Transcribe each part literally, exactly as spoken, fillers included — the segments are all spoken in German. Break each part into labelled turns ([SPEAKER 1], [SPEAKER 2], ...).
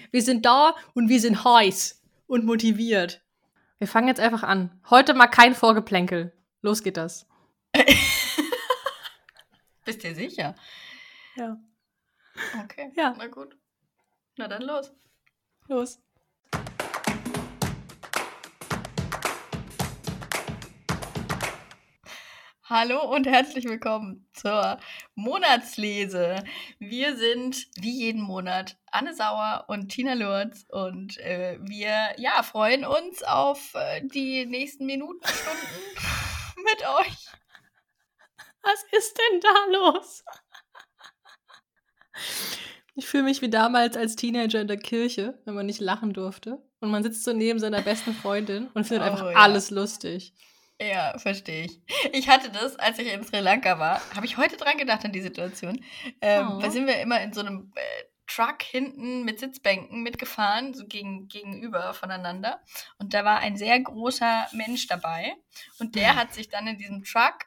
[SPEAKER 1] Wir sind da und wir sind heiß und motiviert. Wir fangen jetzt einfach an. Heute mal kein Vorgeplänkel. Los geht das.
[SPEAKER 2] Bist du sicher?
[SPEAKER 1] Ja.
[SPEAKER 2] Okay,
[SPEAKER 1] Ja.
[SPEAKER 2] Na gut. Na dann los.
[SPEAKER 1] Los.
[SPEAKER 2] Hallo und herzlich willkommen zur Monatslese. Wir sind wie jeden Monat Anne Sauer und Tina Lurz und äh, wir ja, freuen uns auf äh, die nächsten Minuten, Stunden mit euch.
[SPEAKER 1] Was ist denn da los? Ich fühle mich wie damals als Teenager in der Kirche, wenn man nicht lachen durfte. Und man sitzt so neben seiner besten Freundin und findet
[SPEAKER 2] Oh,
[SPEAKER 1] einfach
[SPEAKER 2] ja.
[SPEAKER 1] alles lustig.
[SPEAKER 2] Ja, verstehe ich. Ich hatte das, als ich in Sri Lanka war, habe ich heute dran gedacht an die Situation. Ähm,
[SPEAKER 1] Oh.
[SPEAKER 2] Da sind wir immer in so einem äh, Truck hinten mit Sitzbänken mitgefahren, so gegen, gegenüber voneinander. Und da war ein sehr großer Mensch dabei. Und der hat sich dann in diesem Truck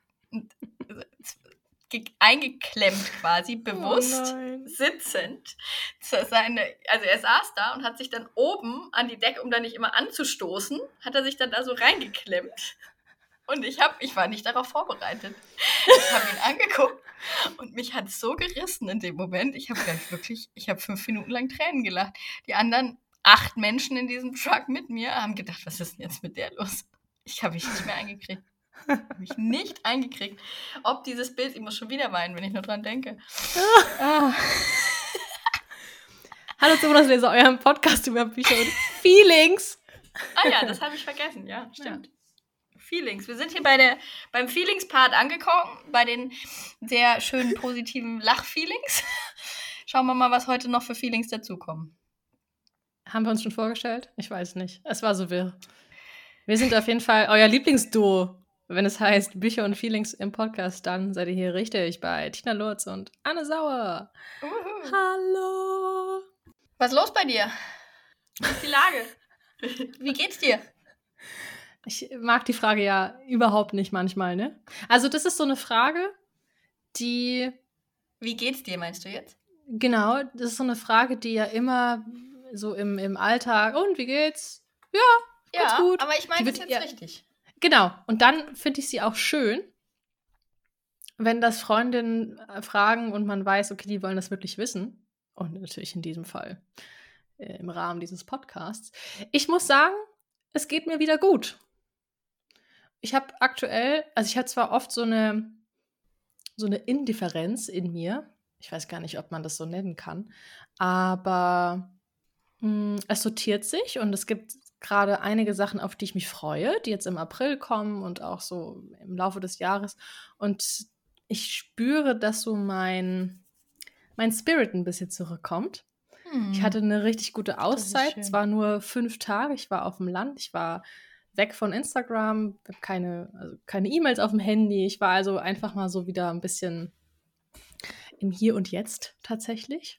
[SPEAKER 2] ge- eingeklemmt quasi, bewusst
[SPEAKER 1] Oh nein.
[SPEAKER 2] sitzend. Zu Seine, also er saß da und hat sich dann oben an die Decke, um da nicht immer anzustoßen, hat er sich dann da so reingeklemmt. Und ich, hab, ich war nicht darauf vorbereitet. Ich habe ihn angeguckt und mich hat es so gerissen in dem Moment. Ich habe wirklich, ich habe fünf Minuten lang Tränen gelacht. Die anderen acht Menschen in diesem Truck mit mir haben gedacht, was ist denn jetzt mit der los? Ich habe mich nicht mehr eingekriegt. Ich habe mich nicht eingekriegt. Ob dieses Bild, ich muss schon wieder weinen, wenn ich nur dran denke. Ah.
[SPEAKER 1] Hallo zum Monatslese, eurem Podcast über Bücher und Feelings.
[SPEAKER 2] Ah ja, das habe ich vergessen, ja, stimmt. Ja. Feelings. Wir sind hier bei der, beim Feelings-Part angekommen, bei den sehr schönen, positiven Lach-Feelings. Schauen wir mal, was heute noch für Feelings dazukommen.
[SPEAKER 1] Haben wir uns schon vorgestellt? Ich weiß nicht. Es war so wirr. Wir sind auf jeden Fall euer Lieblingsduo. Wenn es heißt Bücher und Feelings im Podcast, dann seid ihr hier richtig bei Tina Lurz und Anne Sauer.
[SPEAKER 2] Uhu.
[SPEAKER 1] Hallo.
[SPEAKER 2] Was ist los bei dir? Wie ist die Lage? Wie geht's dir?
[SPEAKER 1] Ich mag die Frage ja überhaupt nicht manchmal, ne? Also das ist so eine Frage, die...
[SPEAKER 2] Wie geht's dir, meinst du jetzt?
[SPEAKER 1] Genau, das ist so eine Frage, die ja immer so im, im Alltag, und wie geht's? Ja, ganz
[SPEAKER 2] ja,
[SPEAKER 1] gut.
[SPEAKER 2] aber ich meine das jetzt
[SPEAKER 1] ja,
[SPEAKER 2] richtig.
[SPEAKER 1] Genau, und dann finde ich sie auch schön, wenn das Freundinnen fragen und man weiß, okay, die wollen das wirklich wissen. Und natürlich in diesem Fall äh, im Rahmen dieses Podcasts. Ich muss sagen, es geht mir wieder gut. Ich habe aktuell, also ich habe zwar oft so eine, so eine Indifferenz in mir. Ich weiß gar nicht, ob man das so nennen kann. Aber mh, es sortiert sich und es gibt gerade einige Sachen, auf die ich mich freue, die jetzt im April kommen und auch so im Laufe des Jahres. Und ich spüre, dass so mein, mein Spirit ein bisschen zurückkommt.
[SPEAKER 2] Hm.
[SPEAKER 1] Ich hatte eine richtig gute
[SPEAKER 2] Das ist
[SPEAKER 1] Auszeit.
[SPEAKER 2] schön.
[SPEAKER 1] Es war nur fünf Tage. Ich war auf dem Land. Ich war weg von Instagram. Ich habe keine, also keine E-Mails auf dem Handy. Ich war also einfach mal so wieder ein bisschen im Hier und Jetzt tatsächlich.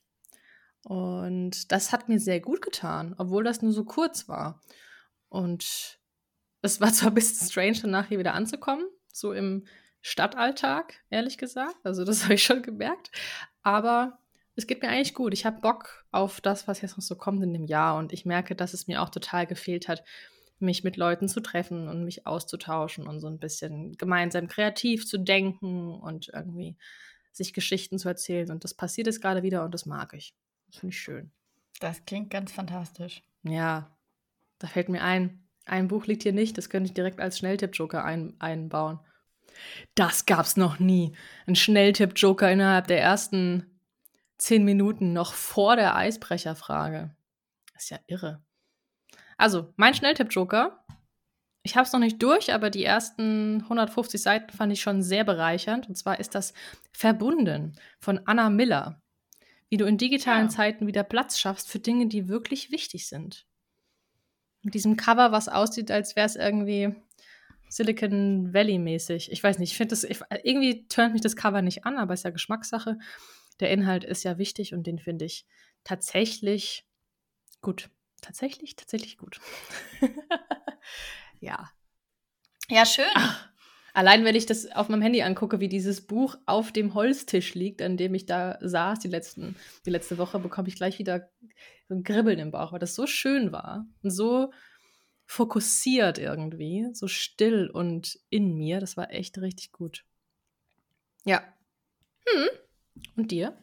[SPEAKER 1] Und das hat mir sehr gut getan, obwohl das nur so kurz war. Und es war zwar ein bisschen strange, danach hier wieder anzukommen, so im Stadtalltag, ehrlich gesagt. Also das habe ich schon gemerkt. Aber es geht mir eigentlich gut. Ich habe Bock auf das, was jetzt noch so kommt in dem Jahr. Und ich merke, dass es mir auch total gefehlt hat, mich mit Leuten zu treffen und mich auszutauschen und so ein bisschen gemeinsam kreativ zu denken und irgendwie sich Geschichten zu erzählen. Und das passiert jetzt gerade wieder und das mag ich. Das finde ich schön.
[SPEAKER 2] Das klingt ganz fantastisch.
[SPEAKER 1] Ja, da fällt mir ein, ein Buch liegt hier nicht, das könnte ich direkt als Schnelltipp-Joker ein, einbauen. Das gab's noch nie. Ein Schnelltipp-Joker innerhalb der ersten zehn Minuten, noch vor der Eisbrecherfrage. Das ist ja irre. Also, mein Schnelltipp-Joker, ich habe es noch nicht durch, aber die ersten hundertfünfzig Seiten fand ich schon sehr bereichernd. Und zwar ist das Verbunden von Anna Miller. Wie du in digitalen
[SPEAKER 2] Ja.
[SPEAKER 1] Zeiten wieder Platz schaffst für Dinge, die wirklich wichtig sind. Mit diesem Cover, was aussieht, als wäre es irgendwie Silicon Valley-mäßig. Ich weiß nicht, ich finde das, ich, irgendwie turnt mich das Cover nicht an, aber ist ja Geschmackssache. Der Inhalt ist ja wichtig und den finde ich tatsächlich gut. Tatsächlich, tatsächlich gut. Ja.
[SPEAKER 2] Ja, schön.
[SPEAKER 1] Ach, Allein, wenn ich das auf meinem Handy angucke, wie dieses Buch auf dem Holztisch liegt, an dem ich da saß die, letzten, die letzte Woche, bekomme ich gleich wieder so ein Kribbeln im Bauch, weil das so schön war und so fokussiert irgendwie, so still und in mir. Das war echt richtig gut. Ja. Hm. Und dir?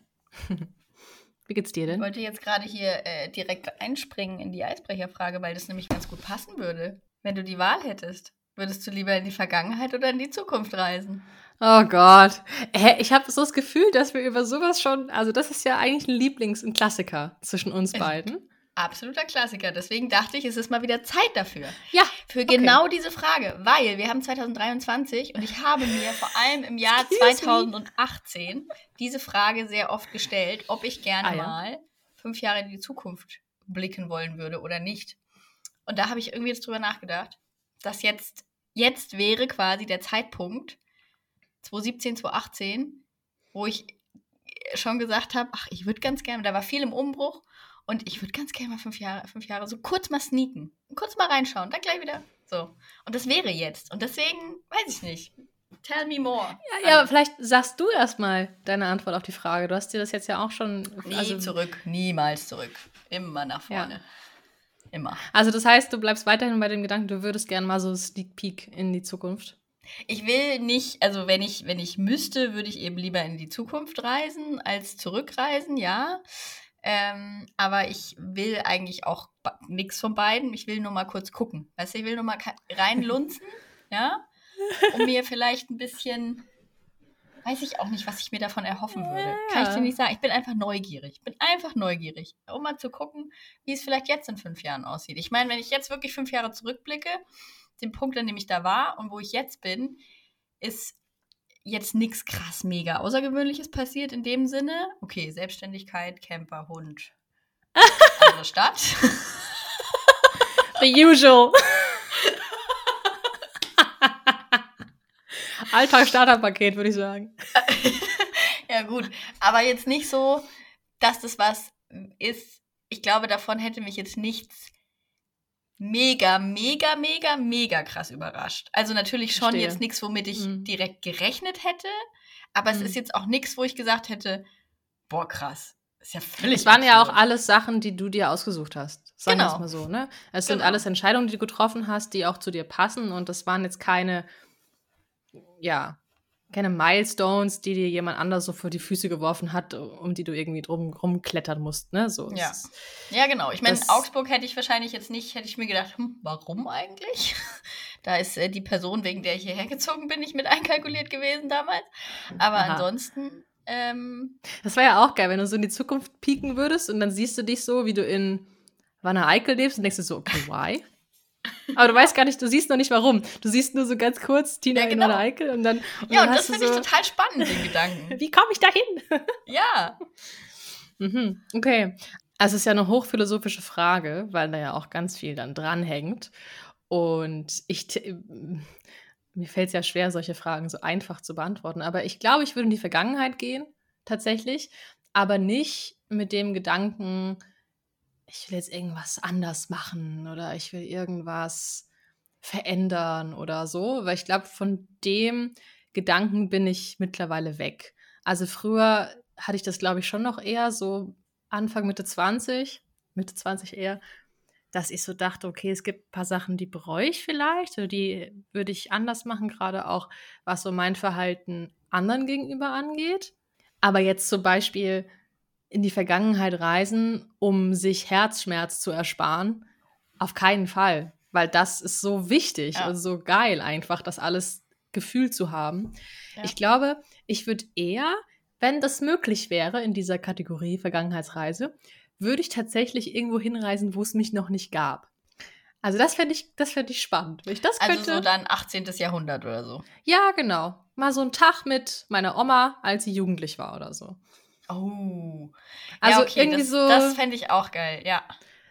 [SPEAKER 1] Wie geht's dir denn?
[SPEAKER 2] Ich wollte jetzt gerade hier äh, direkt einspringen in die Eisbrecherfrage, weil das nämlich ganz gut passen würde. Wenn du die Wahl hättest, würdest du lieber in die Vergangenheit oder in die Zukunft reisen?
[SPEAKER 1] Oh Gott. Hä, ich habe so das Gefühl, dass wir über sowas schon, also das ist ja eigentlich ein Lieblings-, ein Klassiker zwischen uns beiden.
[SPEAKER 2] Absoluter Klassiker. Deswegen dachte ich, es ist mal wieder Zeit dafür.
[SPEAKER 1] Ja.
[SPEAKER 2] Für genau okay. diese Frage. Weil wir haben zwanzig dreiundzwanzig und ich habe mir vor allem im Jahr zwanzig achtzehn diese Frage sehr oft gestellt, ob ich gerne ah, ja. mal fünf Jahre in die Zukunft blicken wollen würde oder nicht. Und da habe ich irgendwie jetzt drüber nachgedacht, dass jetzt, jetzt wäre quasi der Zeitpunkt zwanzig siebzehn, zwanzig achtzehn, wo ich schon gesagt habe, ach, ich würde ganz gerne, da war viel im Umbruch, und ich würde ganz gerne mal fünf Jahre, fünf Jahre so kurz mal sneaken. Kurz mal reinschauen, dann gleich wieder. So. Und das wäre jetzt. Und deswegen, weiß ich nicht. Tell me more.
[SPEAKER 1] Ja, ja, aber vielleicht sagst du erstmal deine Antwort auf die Frage. Du hast dir das jetzt ja auch schon...
[SPEAKER 2] Nie
[SPEAKER 1] also,
[SPEAKER 2] zurück, niemals zurück. Immer nach vorne. Ja. Immer.
[SPEAKER 1] Also das heißt, du bleibst weiterhin bei dem Gedanken, du würdest gerne mal so Sneak Peek in die Zukunft?
[SPEAKER 2] Ich will nicht, also wenn ich, wenn ich müsste, würde ich eben lieber in die Zukunft reisen, als zurückreisen, ja. Ähm, aber ich will eigentlich auch ba- nichts von beiden. Ich will nur mal kurz gucken. Weißt du, ich will nur mal ka- reinlunzen, ja, um mir vielleicht ein bisschen, weiß ich auch nicht, was ich mir davon erhoffen würde.
[SPEAKER 1] Ja.
[SPEAKER 2] Kann ich dir nicht sagen. Ich bin einfach neugierig. Ich bin einfach neugierig, um mal zu gucken, wie es vielleicht jetzt in fünf Jahren aussieht. Ich meine, wenn ich jetzt wirklich fünf Jahre zurückblicke, den Punkt, an dem ich da war und wo ich jetzt bin, ist jetzt nichts krass mega Außergewöhnliches passiert in dem Sinne. Okay, Selbstständigkeit, Camper, Hund, andere Stadt.
[SPEAKER 1] The usual. Alltag-Starter-Paket, würde ich sagen.
[SPEAKER 2] Ja gut, aber jetzt nicht so, dass das was ist. Ich glaube, davon hätte mich jetzt nichts mega, mega, mega, mega krass überrascht. Also natürlich schon Verstehe. Jetzt nichts, womit ich mhm. direkt gerechnet hätte, aber mhm. es ist jetzt auch nichts, wo ich gesagt hätte, boah, krass. Ist ja völlig
[SPEAKER 1] Es waren
[SPEAKER 2] absurd.
[SPEAKER 1] Ja auch alles Sachen, die du dir ausgesucht hast. Sagen wir
[SPEAKER 2] genau.
[SPEAKER 1] es mal so, ne? Es sind
[SPEAKER 2] genau.
[SPEAKER 1] alles Entscheidungen, die du getroffen hast, die auch zu dir passen, und das waren jetzt keine, ja, keine Milestones, die dir jemand anders so vor die Füße geworfen hat, um die du irgendwie drum rumklettern musst, ne? So,
[SPEAKER 2] ja.
[SPEAKER 1] Ist,
[SPEAKER 2] ja, genau. Ich meine, Augsburg hätte ich wahrscheinlich jetzt nicht, hätte ich mir gedacht, hm, warum eigentlich? Da ist äh, die Person, wegen der ich hierher gezogen bin, nicht mit einkalkuliert gewesen damals. Aber Aha. ansonsten ähm,
[SPEAKER 1] das war ja auch geil, wenn du so in die Zukunft pieken würdest und dann siehst du dich so, wie du in Wanne-Eickel lebst und denkst du so, okay, why? Aber du weißt gar nicht, du siehst noch nicht warum. Du siehst nur so ganz kurz Tina
[SPEAKER 2] ja,
[SPEAKER 1] genau. in Wanne-Eickel und dann und
[SPEAKER 2] Ja,
[SPEAKER 1] dann
[SPEAKER 2] und das finde so, ich total spannend, den Gedanken.
[SPEAKER 1] Wie komme ich da hin?
[SPEAKER 2] Ja.
[SPEAKER 1] Mhm. Okay. Also es ist ja eine hochphilosophische Frage, weil da ja auch ganz viel dann dranhängt. Und ich t- mir fällt es ja schwer, solche Fragen so einfach zu beantworten. Aber ich glaube, ich würde in die Vergangenheit gehen, tatsächlich. Aber nicht mit dem Gedanken, ich will jetzt irgendwas anders machen oder ich will irgendwas verändern oder so. Weil ich glaube, von dem Gedanken bin ich mittlerweile weg. Also früher hatte ich das, glaube ich, schon noch eher so Anfang, Mitte zwanzig, Mitte zwanzig eher, dass ich so dachte, okay, es gibt ein paar Sachen, die bereue ich vielleicht oder die würde ich anders machen, gerade auch, was so mein Verhalten anderen gegenüber angeht. Aber jetzt zum Beispiel in die Vergangenheit reisen, um sich Herzschmerz zu ersparen, auf keinen Fall. Weil das ist so wichtig ja. und so geil einfach, das alles gefühlt zu haben. Ja. Ich glaube, ich würde eher, wenn das möglich wäre in dieser Kategorie Vergangenheitsreise, würde ich tatsächlich irgendwo hinreisen, wo es mich noch nicht gab. Also das fände ich, das fände ich spannend. Wenn ich das
[SPEAKER 2] also
[SPEAKER 1] könnte,
[SPEAKER 2] so dann achtzehnten. Jahrhundert oder so.
[SPEAKER 1] Ja, genau. Mal so einen Tag mit meiner Oma, als sie jugendlich war oder so.
[SPEAKER 2] Oh.
[SPEAKER 1] Also
[SPEAKER 2] ja, okay,
[SPEAKER 1] irgendwie
[SPEAKER 2] das,
[SPEAKER 1] so.
[SPEAKER 2] Das fände ich auch geil, ja.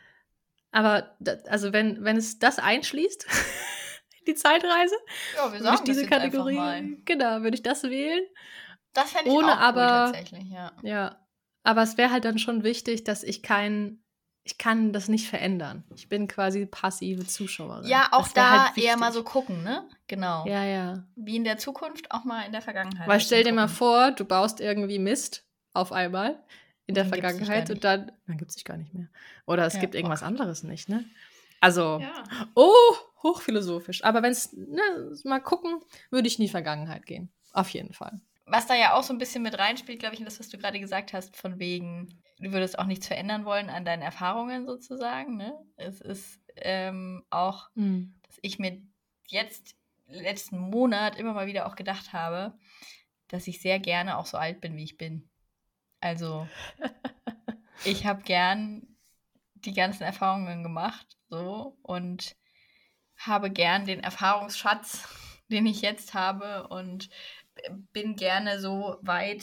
[SPEAKER 1] Aber da, also wenn, wenn es das einschließt, die Zeitreise,
[SPEAKER 2] ja, wir
[SPEAKER 1] würde ich diese
[SPEAKER 2] das
[SPEAKER 1] Kategorie,
[SPEAKER 2] mal.
[SPEAKER 1] genau, würde ich das wählen.
[SPEAKER 2] Das fände ich
[SPEAKER 1] Ohne
[SPEAKER 2] auch
[SPEAKER 1] aber,
[SPEAKER 2] cool tatsächlich, ja.
[SPEAKER 1] Ja, aber es wäre halt dann schon wichtig, dass ich kein, ich kann das nicht verändern. Ich bin quasi passive Zuschauerin.
[SPEAKER 2] Ja, auch
[SPEAKER 1] Das wär
[SPEAKER 2] da
[SPEAKER 1] halt
[SPEAKER 2] eher
[SPEAKER 1] wichtig.
[SPEAKER 2] mal so gucken, ne? Genau.
[SPEAKER 1] Ja, ja.
[SPEAKER 2] Wie in der Zukunft, auch mal in der Vergangenheit.
[SPEAKER 1] Weil
[SPEAKER 2] bisschen
[SPEAKER 1] stell dir mal
[SPEAKER 2] gucken.
[SPEAKER 1] vor, du baust irgendwie Mist auf einmal in der
[SPEAKER 2] Dann gibt's dich
[SPEAKER 1] Vergangenheit
[SPEAKER 2] gar
[SPEAKER 1] und dann, dann gibt es dich gar nicht mehr. Oder es
[SPEAKER 2] Ja.
[SPEAKER 1] gibt irgendwas anderes nicht, ne? Also,
[SPEAKER 2] Ja.
[SPEAKER 1] oh, hochphilosophisch. Aber wenn es, ne, mal gucken, würde ich in die Vergangenheit gehen. Auf jeden Fall.
[SPEAKER 2] Was da ja auch so ein bisschen mit reinspielt, glaube ich, in das, was du gerade gesagt hast, von wegen, du würdest auch nichts verändern wollen an deinen Erfahrungen sozusagen, ne? Es ist ähm, auch,
[SPEAKER 1] Mhm.
[SPEAKER 2] dass ich mir jetzt letzten Monat immer mal wieder auch gedacht habe, dass ich sehr gerne auch so alt bin, wie ich bin. Also ich habe gern die ganzen Erfahrungen gemacht, so, und habe gern den Erfahrungsschatz, den ich jetzt habe, und bin gerne so weit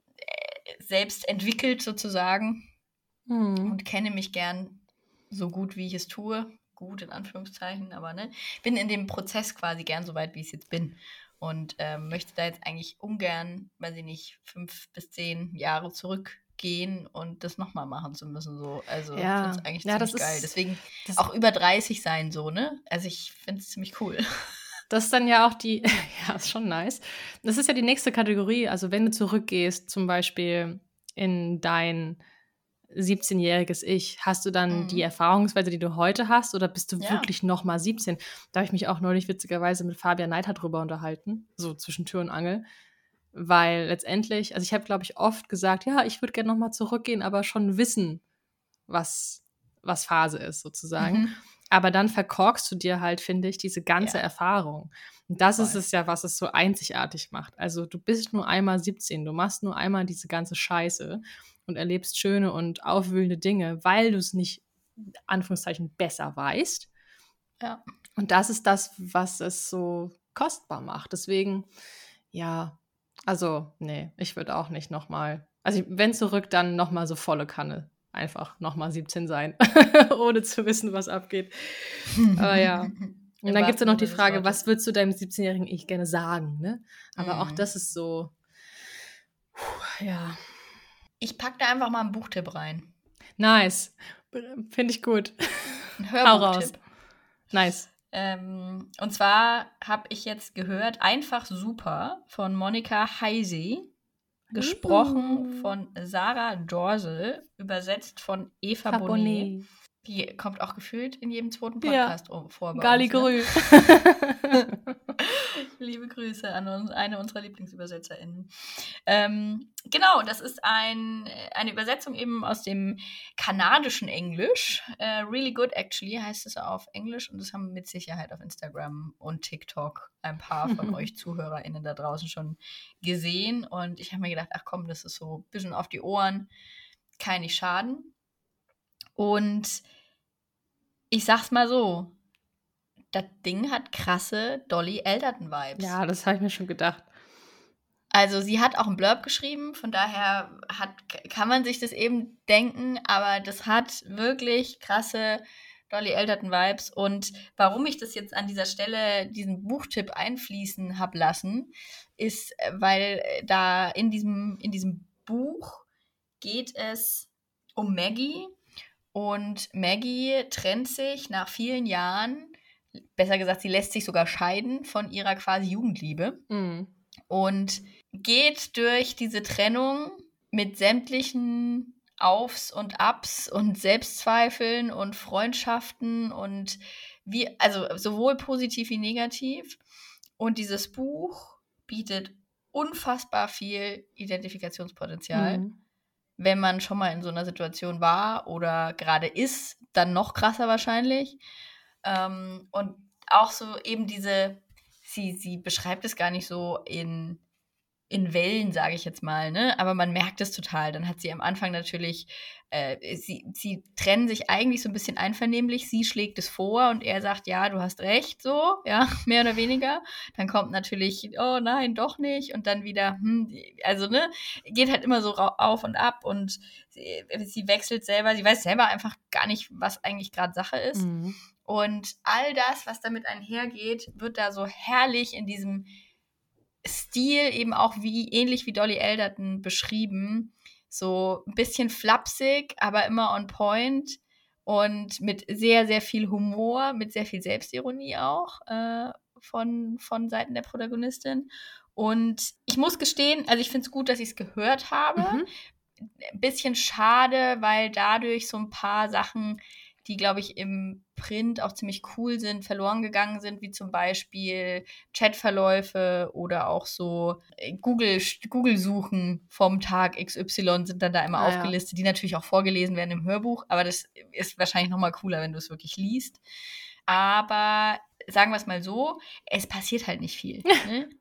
[SPEAKER 2] äh, selbst entwickelt sozusagen
[SPEAKER 1] Mhm.
[SPEAKER 2] und kenne mich gern so gut, wie ich es tue. Gut in Anführungszeichen, aber ne, bin in dem Prozess quasi gern so weit, wie ich es jetzt bin. Und ähm, möchte da jetzt eigentlich ungern, weiß ich nicht, fünf bis zehn Jahre zurückgehen und das nochmal machen zu müssen. So. Also
[SPEAKER 1] Ja.
[SPEAKER 2] finde es eigentlich
[SPEAKER 1] Ja,
[SPEAKER 2] ziemlich
[SPEAKER 1] das
[SPEAKER 2] geil.
[SPEAKER 1] ist-
[SPEAKER 2] Deswegen
[SPEAKER 1] das-
[SPEAKER 2] auch über dreißig sein, so, ne? Also ich finde es ziemlich cool.
[SPEAKER 1] Das ist dann ja auch die, ja, ist schon nice. Das ist ja die nächste Kategorie. Also, wenn du zurückgehst, zum Beispiel in dein siebzehnjähriges Ich, hast du dann
[SPEAKER 2] Mhm.
[SPEAKER 1] die Erfahrungsweise, die du heute hast, oder bist du
[SPEAKER 2] Ja.
[SPEAKER 1] wirklich noch mal siebzehn? Da habe ich mich auch neulich witzigerweise mit Fabian Neidhardt drüber unterhalten, so zwischen Tür und Angel. Weil letztendlich, also ich habe, glaube ich, oft gesagt, ja, ich würde gerne noch mal zurückgehen, aber schon wissen, was, was Phase ist, sozusagen.
[SPEAKER 2] Mhm.
[SPEAKER 1] Aber dann verkorkst du dir halt, finde ich, diese ganze
[SPEAKER 2] Ja.
[SPEAKER 1] Erfahrung. Und das ist
[SPEAKER 2] Voll.
[SPEAKER 1] es ja, was es so einzigartig macht. Also du bist nur einmal siebzehn, du machst nur einmal diese ganze Scheiße und erlebst schöne und aufwühlende Dinge, weil du es nicht, in Anführungszeichen, besser weißt.
[SPEAKER 2] Ja.
[SPEAKER 1] Und das ist das, was es so kostbar macht. Deswegen, ja, also, nee, ich würde auch nicht nochmal, also wenn zurück, dann nochmal so volle Kanne. Einfach nochmal siebzehn sein, ohne zu wissen, was abgeht. Aber ja. Und
[SPEAKER 2] Im
[SPEAKER 1] dann gibt es ja
[SPEAKER 2] wahrsten
[SPEAKER 1] noch die
[SPEAKER 2] Sinne des
[SPEAKER 1] Frage,
[SPEAKER 2] Wortes.
[SPEAKER 1] was würdest du deinem siebzehnjährigen Ich gerne sagen, ne? Aber auch
[SPEAKER 2] Mhm.
[SPEAKER 1] das ist so, puh, ja,
[SPEAKER 2] Ich packe da einfach mal einen Buchtipp rein.
[SPEAKER 1] nice. Finde ich gut.
[SPEAKER 2] Ein
[SPEAKER 1] Hau raus.
[SPEAKER 2] Hörbuchtipp.
[SPEAKER 1] Nice.
[SPEAKER 2] Ähm, und zwar habe ich jetzt gehört, Einfach super von Monika Heisey, gesprochen
[SPEAKER 1] Uhu.
[SPEAKER 2] von Sarah Dorsel, übersetzt von Eva Bonet.
[SPEAKER 1] Bonnet.
[SPEAKER 2] Die kommt auch gefühlt in jedem zweiten
[SPEAKER 1] Ja.
[SPEAKER 2] Podcast o- vor bei
[SPEAKER 1] Gali
[SPEAKER 2] uns. Ne?
[SPEAKER 1] Grü.
[SPEAKER 2] Liebe Grüße an uns, eine unserer LieblingsübersetzerInnen. Ähm, genau, das ist ein, eine Übersetzung eben aus dem kanadischen Englisch. Äh, really good actually heißt es auf Englisch, und das haben mit Sicherheit auf Instagram und TikTok ein paar von euch ZuhörerInnen da draußen schon gesehen. Und ich habe mir gedacht, ach komm, das ist so ein bisschen auf die Ohren, kann nicht schaden. Und ich sag's mal so, das Ding hat krasse Dolly Alderton-Vibes.
[SPEAKER 1] Ja, das habe ich mir schon gedacht.
[SPEAKER 2] Also sie hat auch einen Blurb geschrieben, von daher hat, kann man sich das eben denken, aber das hat wirklich krasse Dolly Alderton-Vibes. Und warum ich das jetzt an dieser Stelle, diesen Buchtipp einfließen habe lassen, ist, weil da in diesem, in diesem Buch geht es um Maggie. Und Maggie trennt sich nach vielen Jahren, besser gesagt, sie lässt sich sogar scheiden von ihrer quasi Jugendliebe.
[SPEAKER 1] Mhm.
[SPEAKER 2] Und geht durch diese Trennung mit sämtlichen Aufs und Abs und Selbstzweifeln und Freundschaften und wie, also sowohl positiv wie negativ. Und dieses Buch bietet unfassbar viel Identifikationspotenzial.
[SPEAKER 1] Mhm.
[SPEAKER 2] Wenn man schon mal in so einer Situation war oder gerade ist, dann noch krasser wahrscheinlich. Ähm, und auch so eben diese, sie, sie beschreibt es gar nicht so in, in Wellen, sage ich jetzt mal, ne? Aber man merkt es total. Dann hat sie am Anfang natürlich, äh, sie, sie trennen sich eigentlich so ein bisschen einvernehmlich. Sie schlägt es vor und er sagt, ja, du hast recht, so, ja, mehr oder weniger. Dann kommt natürlich, oh nein, doch nicht. Und dann wieder, hm, also, ne, geht halt immer so auf und ab, und sie, sie wechselt selber, sie weiß selber einfach gar nicht, was eigentlich gerade Sache ist.
[SPEAKER 1] Mhm.
[SPEAKER 2] Und all das, was damit einhergeht, wird da so herrlich in diesem Stil eben auch wie ähnlich wie Dolly Alderton beschrieben. So ein bisschen flapsig, aber immer on point. und mit sehr, sehr viel Humor, mit sehr viel Selbstironie auch äh, von, von Seiten der Protagonistin. Und ich muss gestehen, also ich finde es gut, dass ich es gehört habe.
[SPEAKER 1] Mhm.
[SPEAKER 2] Ein bisschen schade, weil dadurch so ein paar Sachen, die, glaube ich, im Print auch ziemlich cool sind, verloren gegangen sind, wie zum Beispiel Chatverläufe oder auch so Google, Google-Suchen vom Tag X Y sind dann da immer
[SPEAKER 1] Ah, ja.
[SPEAKER 2] aufgelistet, die natürlich auch vorgelesen werden im Hörbuch, aber das ist wahrscheinlich nochmal cooler, wenn du es wirklich liest. Aber sagen wir es mal so, es passiert halt nicht viel ne?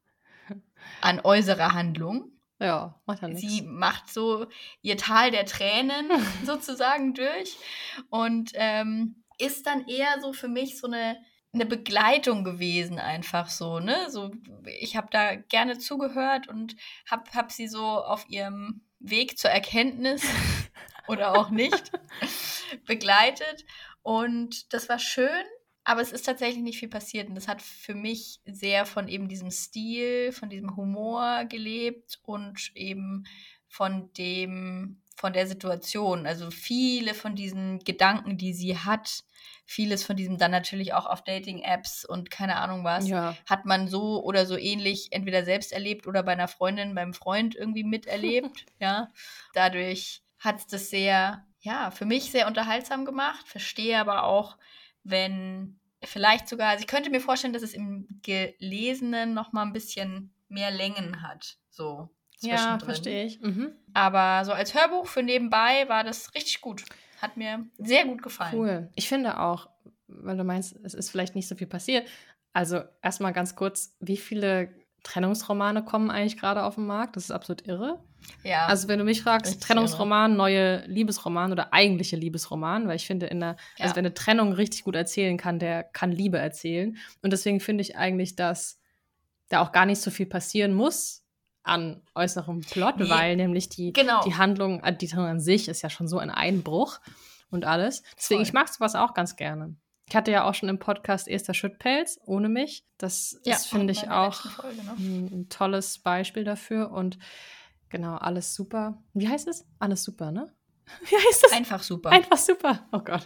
[SPEAKER 2] An äußerer Handlung.
[SPEAKER 1] Ja, macht ja nichts.
[SPEAKER 2] Sie macht so ihr Tal der Tränen sozusagen durch und ähm, ist dann eher so für mich so eine, eine Begleitung gewesen, einfach so, ne? So, ich habe da gerne zugehört und habe hab sie so auf ihrem Weg zur Erkenntnis oder auch nicht begleitet. Und das war schön. Aber es ist tatsächlich nicht viel passiert und das hat für mich sehr von eben diesem Stil, von diesem Humor gelebt und eben von dem, von der Situation. Also viele von diesen Gedanken, die sie hat, vieles von diesem dann natürlich auch auf Dating-Apps und keine Ahnung was,
[SPEAKER 1] Ja.
[SPEAKER 2] hat man so oder so ähnlich entweder selbst erlebt oder bei einer Freundin, beim Freund irgendwie miterlebt. Ja, dadurch hat es das sehr, ja, für mich sehr unterhaltsam gemacht. Verstehe aber auch, wenn vielleicht sogar, also ich könnte mir vorstellen, dass es im Gelesenen noch mal ein bisschen mehr Längen hat, so
[SPEAKER 1] Ja,
[SPEAKER 2] zwischendrin.
[SPEAKER 1] verstehe ich. Mhm.
[SPEAKER 2] Aber so als Hörbuch für nebenbei war das richtig gut. Hat mir sehr gut gefallen.
[SPEAKER 1] Cool. Ich finde auch, weil du meinst, es ist vielleicht nicht so viel passiert. Also erstmal ganz kurz, wie viele Trennungsromane kommen eigentlich gerade auf den Markt? Das ist absolut irre.
[SPEAKER 2] Ja,
[SPEAKER 1] Also wenn du mich fragst,
[SPEAKER 2] richtig
[SPEAKER 1] Trennungsroman, neue Liebesroman oder eigentliche Liebesroman, weil ich finde, in der,
[SPEAKER 2] Ja.
[SPEAKER 1] also wer eine Trennung richtig gut erzählen kann, der kann Liebe erzählen. Und deswegen finde ich eigentlich, dass da auch gar nicht so viel passieren muss an äußerem Plot,
[SPEAKER 2] Nee.
[SPEAKER 1] weil nämlich die,
[SPEAKER 2] Genau.
[SPEAKER 1] die Handlung, äh, die Handlung an sich ist ja schon so ein Einbruch und alles. Deswegen,
[SPEAKER 2] Voll.
[SPEAKER 1] ich mag sowas auch ganz gerne. Ich hatte ja auch schon im Podcast Esther Schüttpelz, ohne mich. Das
[SPEAKER 2] Ja,
[SPEAKER 1] ist, finde ich,
[SPEAKER 2] bei der letzten
[SPEAKER 1] auch
[SPEAKER 2] Folge, ne?
[SPEAKER 1] ein, ein tolles Beispiel dafür. Und genau, alles super. Wie heißt es? Alles super, ne? Wie heißt es?
[SPEAKER 2] Einfach super.
[SPEAKER 1] Einfach super. Oh Gott.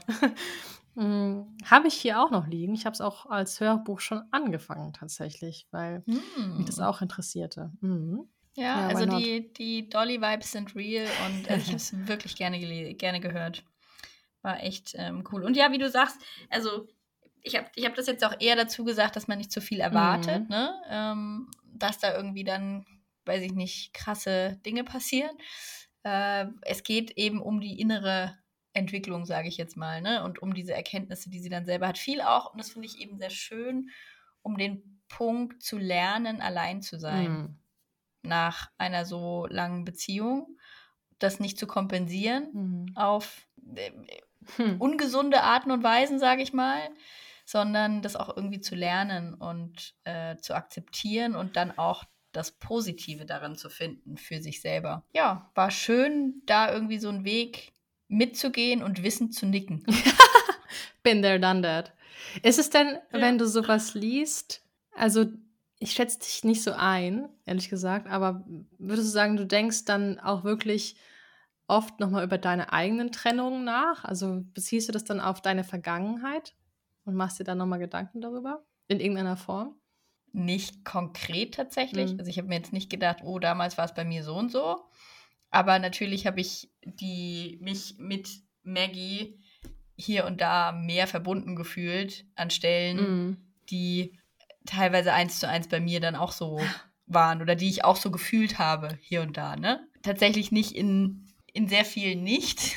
[SPEAKER 1] Hm, habe ich hier auch noch liegen. Ich habe es auch als Hörbuch schon angefangen tatsächlich, weil
[SPEAKER 2] Hm.
[SPEAKER 1] mich das auch interessierte. Mhm.
[SPEAKER 2] Ja,
[SPEAKER 1] Ja, why
[SPEAKER 2] also
[SPEAKER 1] not?
[SPEAKER 2] die, die Dolly-Vibes sind real und also ich habe es wirklich gerne, gele- gerne gehört. War echt ähm, cool. Und ja, wie du sagst, also ich habe ich hab das jetzt auch eher dazu gesagt, dass man nicht zu viel erwartet,
[SPEAKER 1] Mhm.
[SPEAKER 2] ne? Ähm, dass da irgendwie dann, weiß ich nicht, krasse Dinge passieren. Äh, es geht eben um die innere Entwicklung, sage ich jetzt mal, ne? Und um diese Erkenntnisse, die sie dann selber hat. Viel auch, und das finde ich eben sehr schön, um den Punkt zu lernen, allein zu sein
[SPEAKER 1] Mhm.
[SPEAKER 2] nach einer so langen Beziehung, das nicht zu kompensieren
[SPEAKER 1] Mhm.
[SPEAKER 2] auf äh,
[SPEAKER 1] Hm.
[SPEAKER 2] ungesunde Arten und Weisen, sage ich mal, sondern das auch irgendwie zu lernen und äh, zu akzeptieren und dann auch das Positive darin zu finden für sich selber. Ja, war schön, da irgendwie so einen Weg mitzugehen und wissend zu nicken.
[SPEAKER 1] Been there, done that. Ist es denn,
[SPEAKER 2] Ja.
[SPEAKER 1] wenn du sowas liest, also ich schätze dich nicht so ein, ehrlich gesagt, aber würdest du sagen, du denkst dann auch wirklich oft nochmal über deine eigenen Trennungen nach? Also beziehst du das dann auf deine Vergangenheit und machst dir dann nochmal Gedanken darüber? In irgendeiner Form?
[SPEAKER 2] Nicht konkret tatsächlich.
[SPEAKER 1] Mhm.
[SPEAKER 2] Also ich habe mir jetzt nicht gedacht, oh, damals war es bei mir so und so. Aber natürlich habe ich die, mich mit Maggie hier und da mehr verbunden gefühlt an Stellen,
[SPEAKER 1] Mhm.
[SPEAKER 2] die teilweise eins zu eins bei mir dann auch so waren oder die ich auch so gefühlt habe hier und da. Ne? Tatsächlich nicht in, in sehr vielen nicht.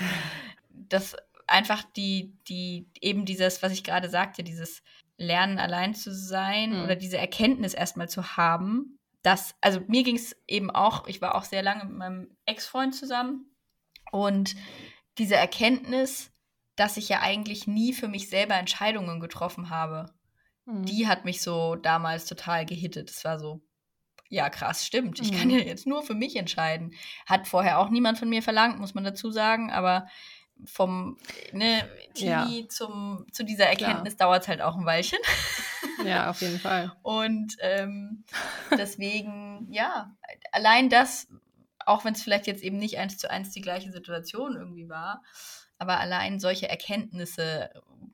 [SPEAKER 2] Das einfach die, die, eben dieses, was ich gerade sagte, dieses Lernen allein zu sein
[SPEAKER 1] Mhm.
[SPEAKER 2] oder diese Erkenntnis erstmal zu haben, dass, also mir ging es eben auch, ich war auch sehr lange mit meinem Ex-Freund zusammen und diese Erkenntnis, dass ich ja eigentlich nie für mich selber Entscheidungen getroffen habe,
[SPEAKER 1] Mhm.
[SPEAKER 2] die hat mich so damals total gehittet. Es war so, ja krass, stimmt, ich kann
[SPEAKER 1] Mhm.
[SPEAKER 2] ja jetzt nur für mich entscheiden. Hat vorher auch niemand von mir verlangt, muss man dazu sagen, aber vom ne, Teenie
[SPEAKER 1] Ja.
[SPEAKER 2] zum, zu dieser Erkenntnis dauert es halt auch ein Weilchen.
[SPEAKER 1] Ja, auf jeden Fall.
[SPEAKER 2] Und ähm, deswegen, ja, allein das, auch wenn es vielleicht jetzt eben nicht eins zu eins die gleiche Situation irgendwie war, Aber allein solche Erkenntnisse,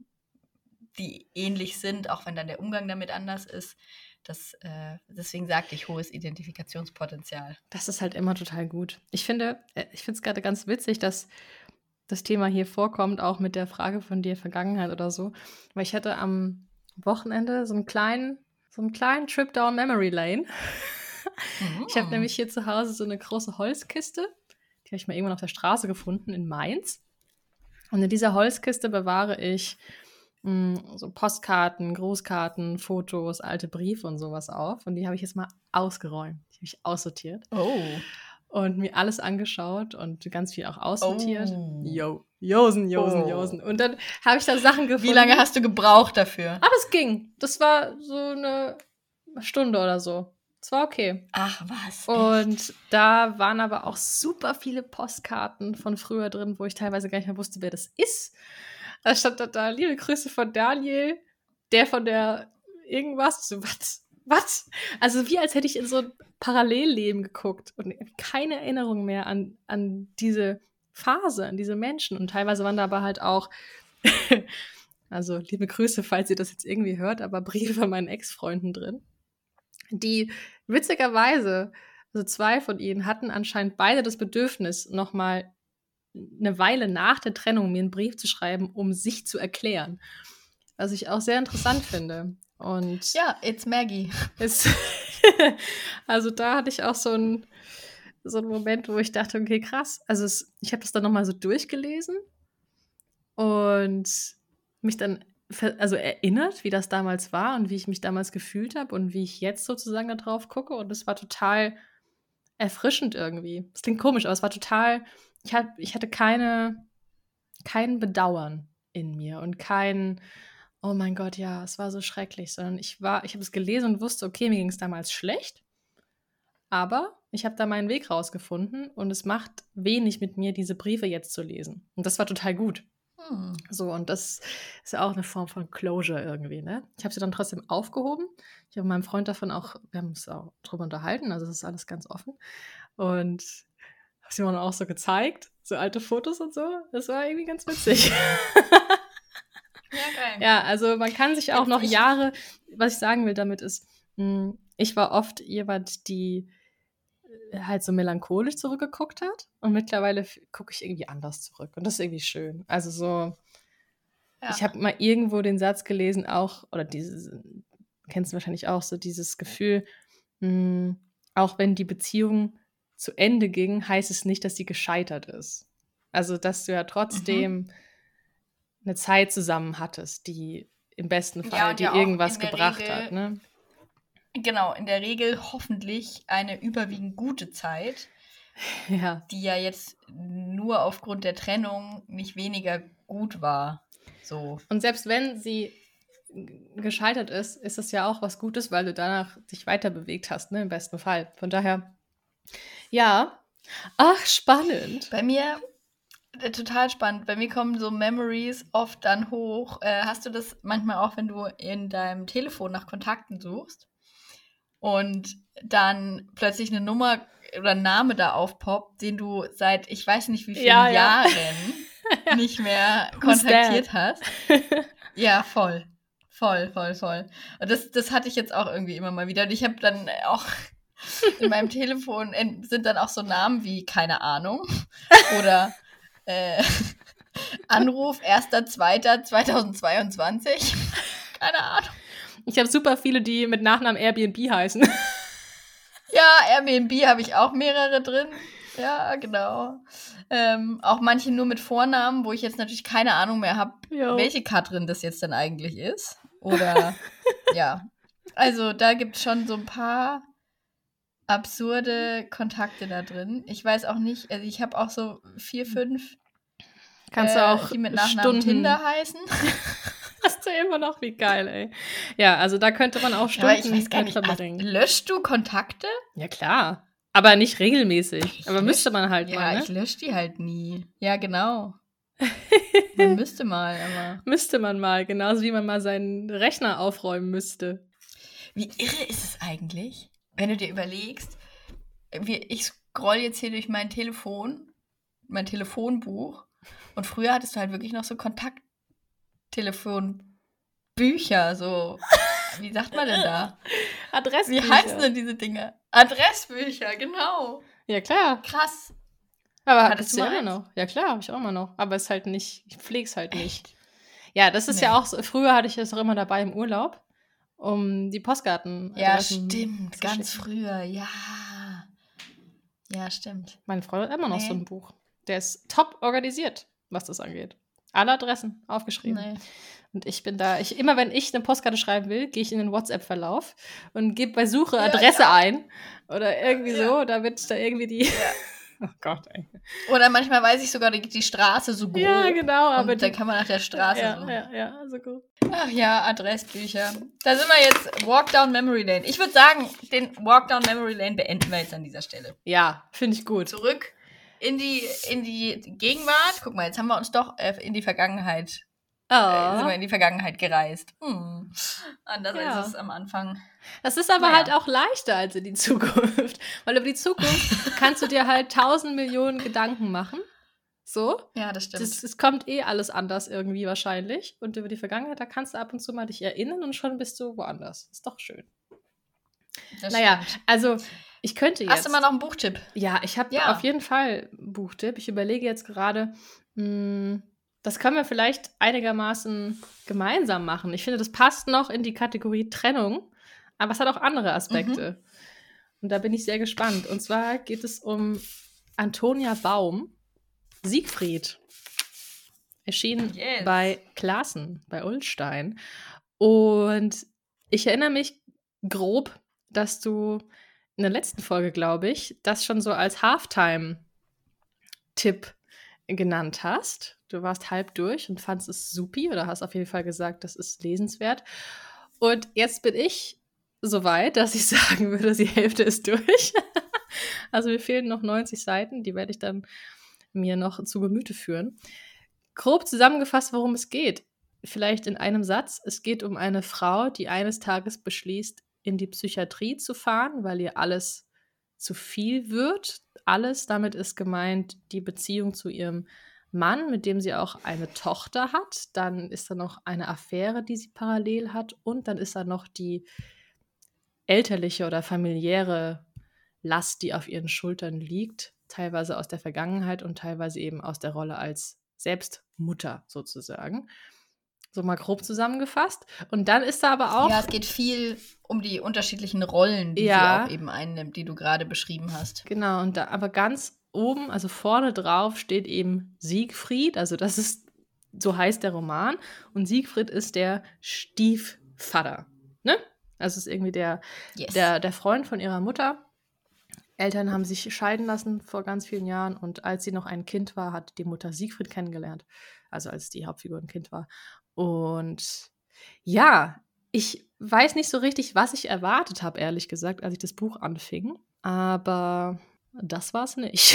[SPEAKER 2] die ähnlich sind, auch wenn dann der Umgang damit anders ist, das, äh, deswegen sagte ich hohes Identifikationspotenzial.
[SPEAKER 1] Das ist halt immer total gut. Ich finde, äh, ich finde es gerade ganz witzig, dass das Thema hier vorkommt, auch mit der Frage von dir Vergangenheit oder so. Weil ich hatte am Wochenende so einen kleinen, so einen kleinen Trip down Memory Lane.
[SPEAKER 2] Mhm.
[SPEAKER 1] Ich habe nämlich hier zu Hause so eine große Holzkiste. Die habe ich mal irgendwann auf der Straße gefunden in Mainz. Und in dieser Holzkiste bewahre ich mh, so Postkarten, Grußkarten, Fotos, alte Briefe und sowas auf. Und die habe ich jetzt mal ausgeräumt. Die habe ich aussortiert.
[SPEAKER 2] Oh.
[SPEAKER 1] Und mir alles angeschaut und ganz viel auch aussortiert.
[SPEAKER 2] Oh.
[SPEAKER 1] Yo, Josen, Josen,
[SPEAKER 2] Oh.
[SPEAKER 1] Josen. Und dann habe ich da Sachen gefunden.
[SPEAKER 2] Wie lange hast du gebraucht dafür?
[SPEAKER 1] Ah, das ging. Das war so eine Stunde oder so. Das war okay.
[SPEAKER 2] Ach was.
[SPEAKER 1] Und
[SPEAKER 2] echt?
[SPEAKER 1] da waren aber auch super viele Postkarten von früher drin, wo ich teilweise gar nicht mehr wusste, wer das ist. Da stand da, da liebe Grüße von Daniel, der von der irgendwas. So, was? Was? Also wie als hätte ich in so ein Parallelleben geguckt und keine Erinnerung mehr an, an diese Phase, an diese Menschen. Und teilweise waren da aber halt auch, also liebe Grüße, falls ihr das jetzt irgendwie hört, aber Briefe von meinen Ex-Freunden drin, die witzigerweise, also zwei von ihnen hatten anscheinend beide das Bedürfnis, nochmal eine Weile nach der Trennung mir einen Brief zu schreiben, um sich zu erklären. Was ich auch sehr interessant finde. Und
[SPEAKER 2] Ja, it's Maggie.
[SPEAKER 1] es also da hatte ich auch so einen so einen Moment, wo ich dachte, okay, krass. Also es, ich habe das dann nochmal so durchgelesen und mich dann ver- also erinnert, wie das damals war und wie ich mich damals gefühlt habe und wie ich jetzt sozusagen da drauf gucke. Und es war total erfrischend irgendwie. Es klingt komisch, aber es war total, ich, hat, ich hatte keine, kein Bedauern in mir und kein, oh mein Gott, ja, es war so schrecklich, sondern ich war, ich habe es gelesen und wusste, okay, mir ging es damals schlecht, aber ich habe da meinen Weg rausgefunden und es macht wenig mit mir, diese Briefe jetzt zu lesen. Und das war total gut.
[SPEAKER 2] Hm.
[SPEAKER 1] So, und das ist ja auch eine Form von Closure irgendwie, ne? Ich habe sie dann trotzdem aufgehoben. Ich habe mit meinem Freund davon auch, wir haben uns auch drüber unterhalten, also es ist alles ganz offen. Und habe sie mir dann auch so gezeigt, so alte Fotos und so. Das war irgendwie ganz witzig.
[SPEAKER 2] Ja, geil.
[SPEAKER 1] Ja, also man kann sich auch
[SPEAKER 2] Jetzt
[SPEAKER 1] noch
[SPEAKER 2] ich-
[SPEAKER 1] Jahre, was ich sagen will damit ist, mh, ich war oft jemand, die äh, halt so melancholisch zurückgeguckt hat und mittlerweile f- gucke ich irgendwie anders zurück und das ist irgendwie schön. Also so,
[SPEAKER 2] Ja.
[SPEAKER 1] ich habe mal irgendwo den Satz gelesen auch, oder dieses, kennst du wahrscheinlich auch, so dieses Gefühl, mh, auch wenn die Beziehung zu Ende ging, heißt es nicht, dass sie gescheitert ist. Also, dass du ja trotzdem eine Zeit zusammen hattest, die im besten Fall
[SPEAKER 2] Ja, und
[SPEAKER 1] dir
[SPEAKER 2] ja auch
[SPEAKER 1] irgendwas
[SPEAKER 2] in der
[SPEAKER 1] gebracht
[SPEAKER 2] Regel-
[SPEAKER 1] hat, ne?
[SPEAKER 2] Genau, in der Regel hoffentlich eine überwiegend gute Zeit,
[SPEAKER 1] Ja.
[SPEAKER 2] die ja jetzt nur aufgrund der Trennung nicht weniger gut war. So.
[SPEAKER 1] Und selbst wenn sie g- gescheitert ist, ist das ja auch was Gutes, weil du danach dich weiter bewegt hast, ne? Im besten Fall. Von daher, ja. Ach, spannend.
[SPEAKER 2] Bei mir, äh, total spannend, bei mir kommen so Memories oft dann hoch. Äh, hast du das manchmal auch, wenn du in deinem Telefon nach Kontakten suchst und dann plötzlich eine Nummer oder ein Name da aufpoppt, den du seit ich weiß nicht wie vielen
[SPEAKER 1] Ja, ja.
[SPEAKER 2] Jahren nicht mehr
[SPEAKER 1] Who's
[SPEAKER 2] kontaktiert hast? Ja, voll. Voll, voll, voll. Und das, das hatte ich jetzt auch irgendwie immer mal wieder. Und ich habe dann auch in meinem Telefon en- sind dann auch so Namen wie, keine Ahnung, oder äh, Anruf erster zweiter zweitausendzweiundzwanzig. Keine Ahnung.
[SPEAKER 1] Ich habe super viele, die mit Nachnamen Airbnb heißen.
[SPEAKER 2] Ja, Airbnb habe ich auch mehrere drin. Ja, genau. Ähm, auch manche nur mit Vornamen, wo ich jetzt natürlich keine Ahnung mehr habe,
[SPEAKER 1] Jo.
[SPEAKER 2] welche Katrin das jetzt denn eigentlich ist. Oder, ja. Also, da gibt es schon so ein paar absurde Kontakte da drin. Ich weiß auch nicht, also ich habe auch so vier, fünf,
[SPEAKER 1] Kannst du
[SPEAKER 2] äh,
[SPEAKER 1] auch
[SPEAKER 2] die mit Nachnamen
[SPEAKER 1] Stunden
[SPEAKER 2] Tinder heißen.
[SPEAKER 1] Hast du immer noch, wie geil, ey. Ja, also da könnte man auch
[SPEAKER 2] Aber ich
[SPEAKER 1] Stunden
[SPEAKER 2] weiß gar
[SPEAKER 1] mit
[SPEAKER 2] nicht, also,
[SPEAKER 1] verbringen.
[SPEAKER 2] löschst du Kontakte?
[SPEAKER 1] Ja, klar. Aber nicht regelmäßig. Aber
[SPEAKER 2] lösch-
[SPEAKER 1] müsste man halt
[SPEAKER 2] Ja,
[SPEAKER 1] mal, ne?
[SPEAKER 2] ich lösche die halt nie. Ja, genau. Man müsste mal, aber.
[SPEAKER 1] Müsste man mal, genauso wie man mal seinen Rechner aufräumen müsste.
[SPEAKER 2] Wie irre ist es eigentlich, wenn du dir überlegst, wie, ich scroll jetzt hier durch mein Telefon, mein Telefonbuch Und früher hattest du halt wirklich noch so Kontakttelefonbücher, so, wie sagt man denn da?
[SPEAKER 1] Adressbücher.
[SPEAKER 2] Wie heißen denn diese Dinge? Adressbücher, genau.
[SPEAKER 1] Ja, klar.
[SPEAKER 2] Krass.
[SPEAKER 1] Aber
[SPEAKER 2] Hattest
[SPEAKER 1] hattest
[SPEAKER 2] du
[SPEAKER 1] du ja
[SPEAKER 2] mal
[SPEAKER 1] immer
[SPEAKER 2] eins?
[SPEAKER 1] noch. Ja, klar, habe ich auch immer noch. Aber es ist halt nicht, ich pfleg's halt nicht.
[SPEAKER 2] Echt?
[SPEAKER 1] Ja, das ist
[SPEAKER 2] Nee.
[SPEAKER 1] ja auch so, früher hatte ich das auch immer dabei im Urlaub, um die Postkarten
[SPEAKER 2] Ja,
[SPEAKER 1] Adressen
[SPEAKER 2] stimmt,
[SPEAKER 1] zu
[SPEAKER 2] ganz
[SPEAKER 1] schicken.
[SPEAKER 2] früher, ja. Ja, stimmt.
[SPEAKER 1] Mein Freund hat immer noch so
[SPEAKER 2] Nee.
[SPEAKER 1] ein Buch. Der ist top organisiert, was das angeht. Alle Adressen aufgeschrieben.
[SPEAKER 2] Nee.
[SPEAKER 1] Und ich bin da, ich, immer wenn ich eine Postkarte schreiben will, gehe ich in den WhatsApp-Verlauf und gebe bei Suche
[SPEAKER 2] Ja,
[SPEAKER 1] Adresse
[SPEAKER 2] ich auch.
[SPEAKER 1] ein. Oder irgendwie
[SPEAKER 2] Ja.
[SPEAKER 1] so, damit da irgendwie die. Oh Gott, ey.
[SPEAKER 2] Oder manchmal weiß ich sogar die, die Straße so grob.
[SPEAKER 1] Ja, genau, aber
[SPEAKER 2] Und dann
[SPEAKER 1] die.
[SPEAKER 2] kann man nach der Straße
[SPEAKER 1] Ja,
[SPEAKER 2] suchen.
[SPEAKER 1] ja, ja, also gut.
[SPEAKER 2] Ach ja, Adressbücher. Da sind wir jetzt Walk Down Memory Lane. Ich würde sagen, den Walk Down Memory Lane beenden wir jetzt an dieser Stelle.
[SPEAKER 1] Ja, finde ich gut.
[SPEAKER 2] Zurück in die, in die Gegenwart. Guck mal, jetzt haben wir uns doch äh, in die Vergangenheit,
[SPEAKER 1] Oh.
[SPEAKER 2] äh, sind wir in die Vergangenheit gereist. Hm. Anders
[SPEAKER 1] Ja.
[SPEAKER 2] als es am Anfang.
[SPEAKER 1] Das ist aber
[SPEAKER 2] Naja.
[SPEAKER 1] halt auch leichter als in die Zukunft. Weil über die Zukunft kannst du dir halt tausend Millionen Gedanken machen. So.
[SPEAKER 2] Ja, das stimmt.
[SPEAKER 1] Das, es kommt eh alles anders irgendwie wahrscheinlich. Und über die Vergangenheit, da kannst du ab und zu mal dich erinnern und schon bist du woanders. Ist doch schön.
[SPEAKER 2] Das
[SPEAKER 1] Naja,
[SPEAKER 2] stimmt.
[SPEAKER 1] also ich könnte jetzt.
[SPEAKER 2] Hast du mal noch einen Buchtipp?
[SPEAKER 1] Ja, ich habe
[SPEAKER 2] Ja.
[SPEAKER 1] auf jeden Fall einen Buchtipp. Ich überlege jetzt gerade, mh, das können wir vielleicht einigermaßen gemeinsam machen. Ich finde, das passt noch in die Kategorie Trennung, aber es hat auch andere Aspekte.
[SPEAKER 2] Mhm.
[SPEAKER 1] Und da bin ich sehr gespannt. Und zwar geht es um Antonia Baum, Siegfried. Erschien
[SPEAKER 2] Yes.
[SPEAKER 1] bei Classen, bei Ullstein. Und ich erinnere mich grob, dass du in der letzten Folge, glaube ich, das schon so als Halftime-Tipp genannt hast. Du warst halb durch und fandst es supi oder hast auf jeden Fall gesagt, das ist lesenswert. Und jetzt bin ich so weit, dass ich sagen würde, die Hälfte ist durch. Also mir fehlen noch neunzig Seiten, die werde ich dann mir noch zu Gemüte führen. Grob zusammengefasst, worum es geht. Vielleicht in einem Satz. Es geht um eine Frau, die eines Tages beschließt, in die Psychiatrie zu fahren, weil ihr alles zu viel wird. Alles, damit ist gemeint die Beziehung zu ihrem Mann, mit dem sie auch eine Tochter hat. Dann ist da noch eine Affäre, die sie parallel hat. Und dann ist da noch die elterliche oder familiäre Last, die auf ihren Schultern liegt. Teilweise aus der Vergangenheit und teilweise eben aus der Rolle als Selbstmutter sozusagen. So mal grob zusammengefasst. Und dann ist da aber auch.
[SPEAKER 2] Ja, es geht viel um die unterschiedlichen Rollen, die
[SPEAKER 1] Ja.
[SPEAKER 2] sie auch eben einnimmt, die du gerade beschrieben hast.
[SPEAKER 1] Genau, und da aber ganz oben, also vorne drauf, steht eben Siegfried. Also das ist, so heißt der Roman. Und Siegfried ist der Stiefvater. Ne? Also ist irgendwie der,
[SPEAKER 2] Yes.
[SPEAKER 1] der, der Freund von ihrer Mutter. Eltern haben sich scheiden lassen vor ganz vielen Jahren. Und als sie noch ein Kind war, hat die Mutter Siegfried kennengelernt. Also als die Hauptfigur ein Kind war. Und ja, ich weiß nicht so richtig, was ich erwartet habe, ehrlich gesagt, als ich das Buch anfing. Aber das war es nicht.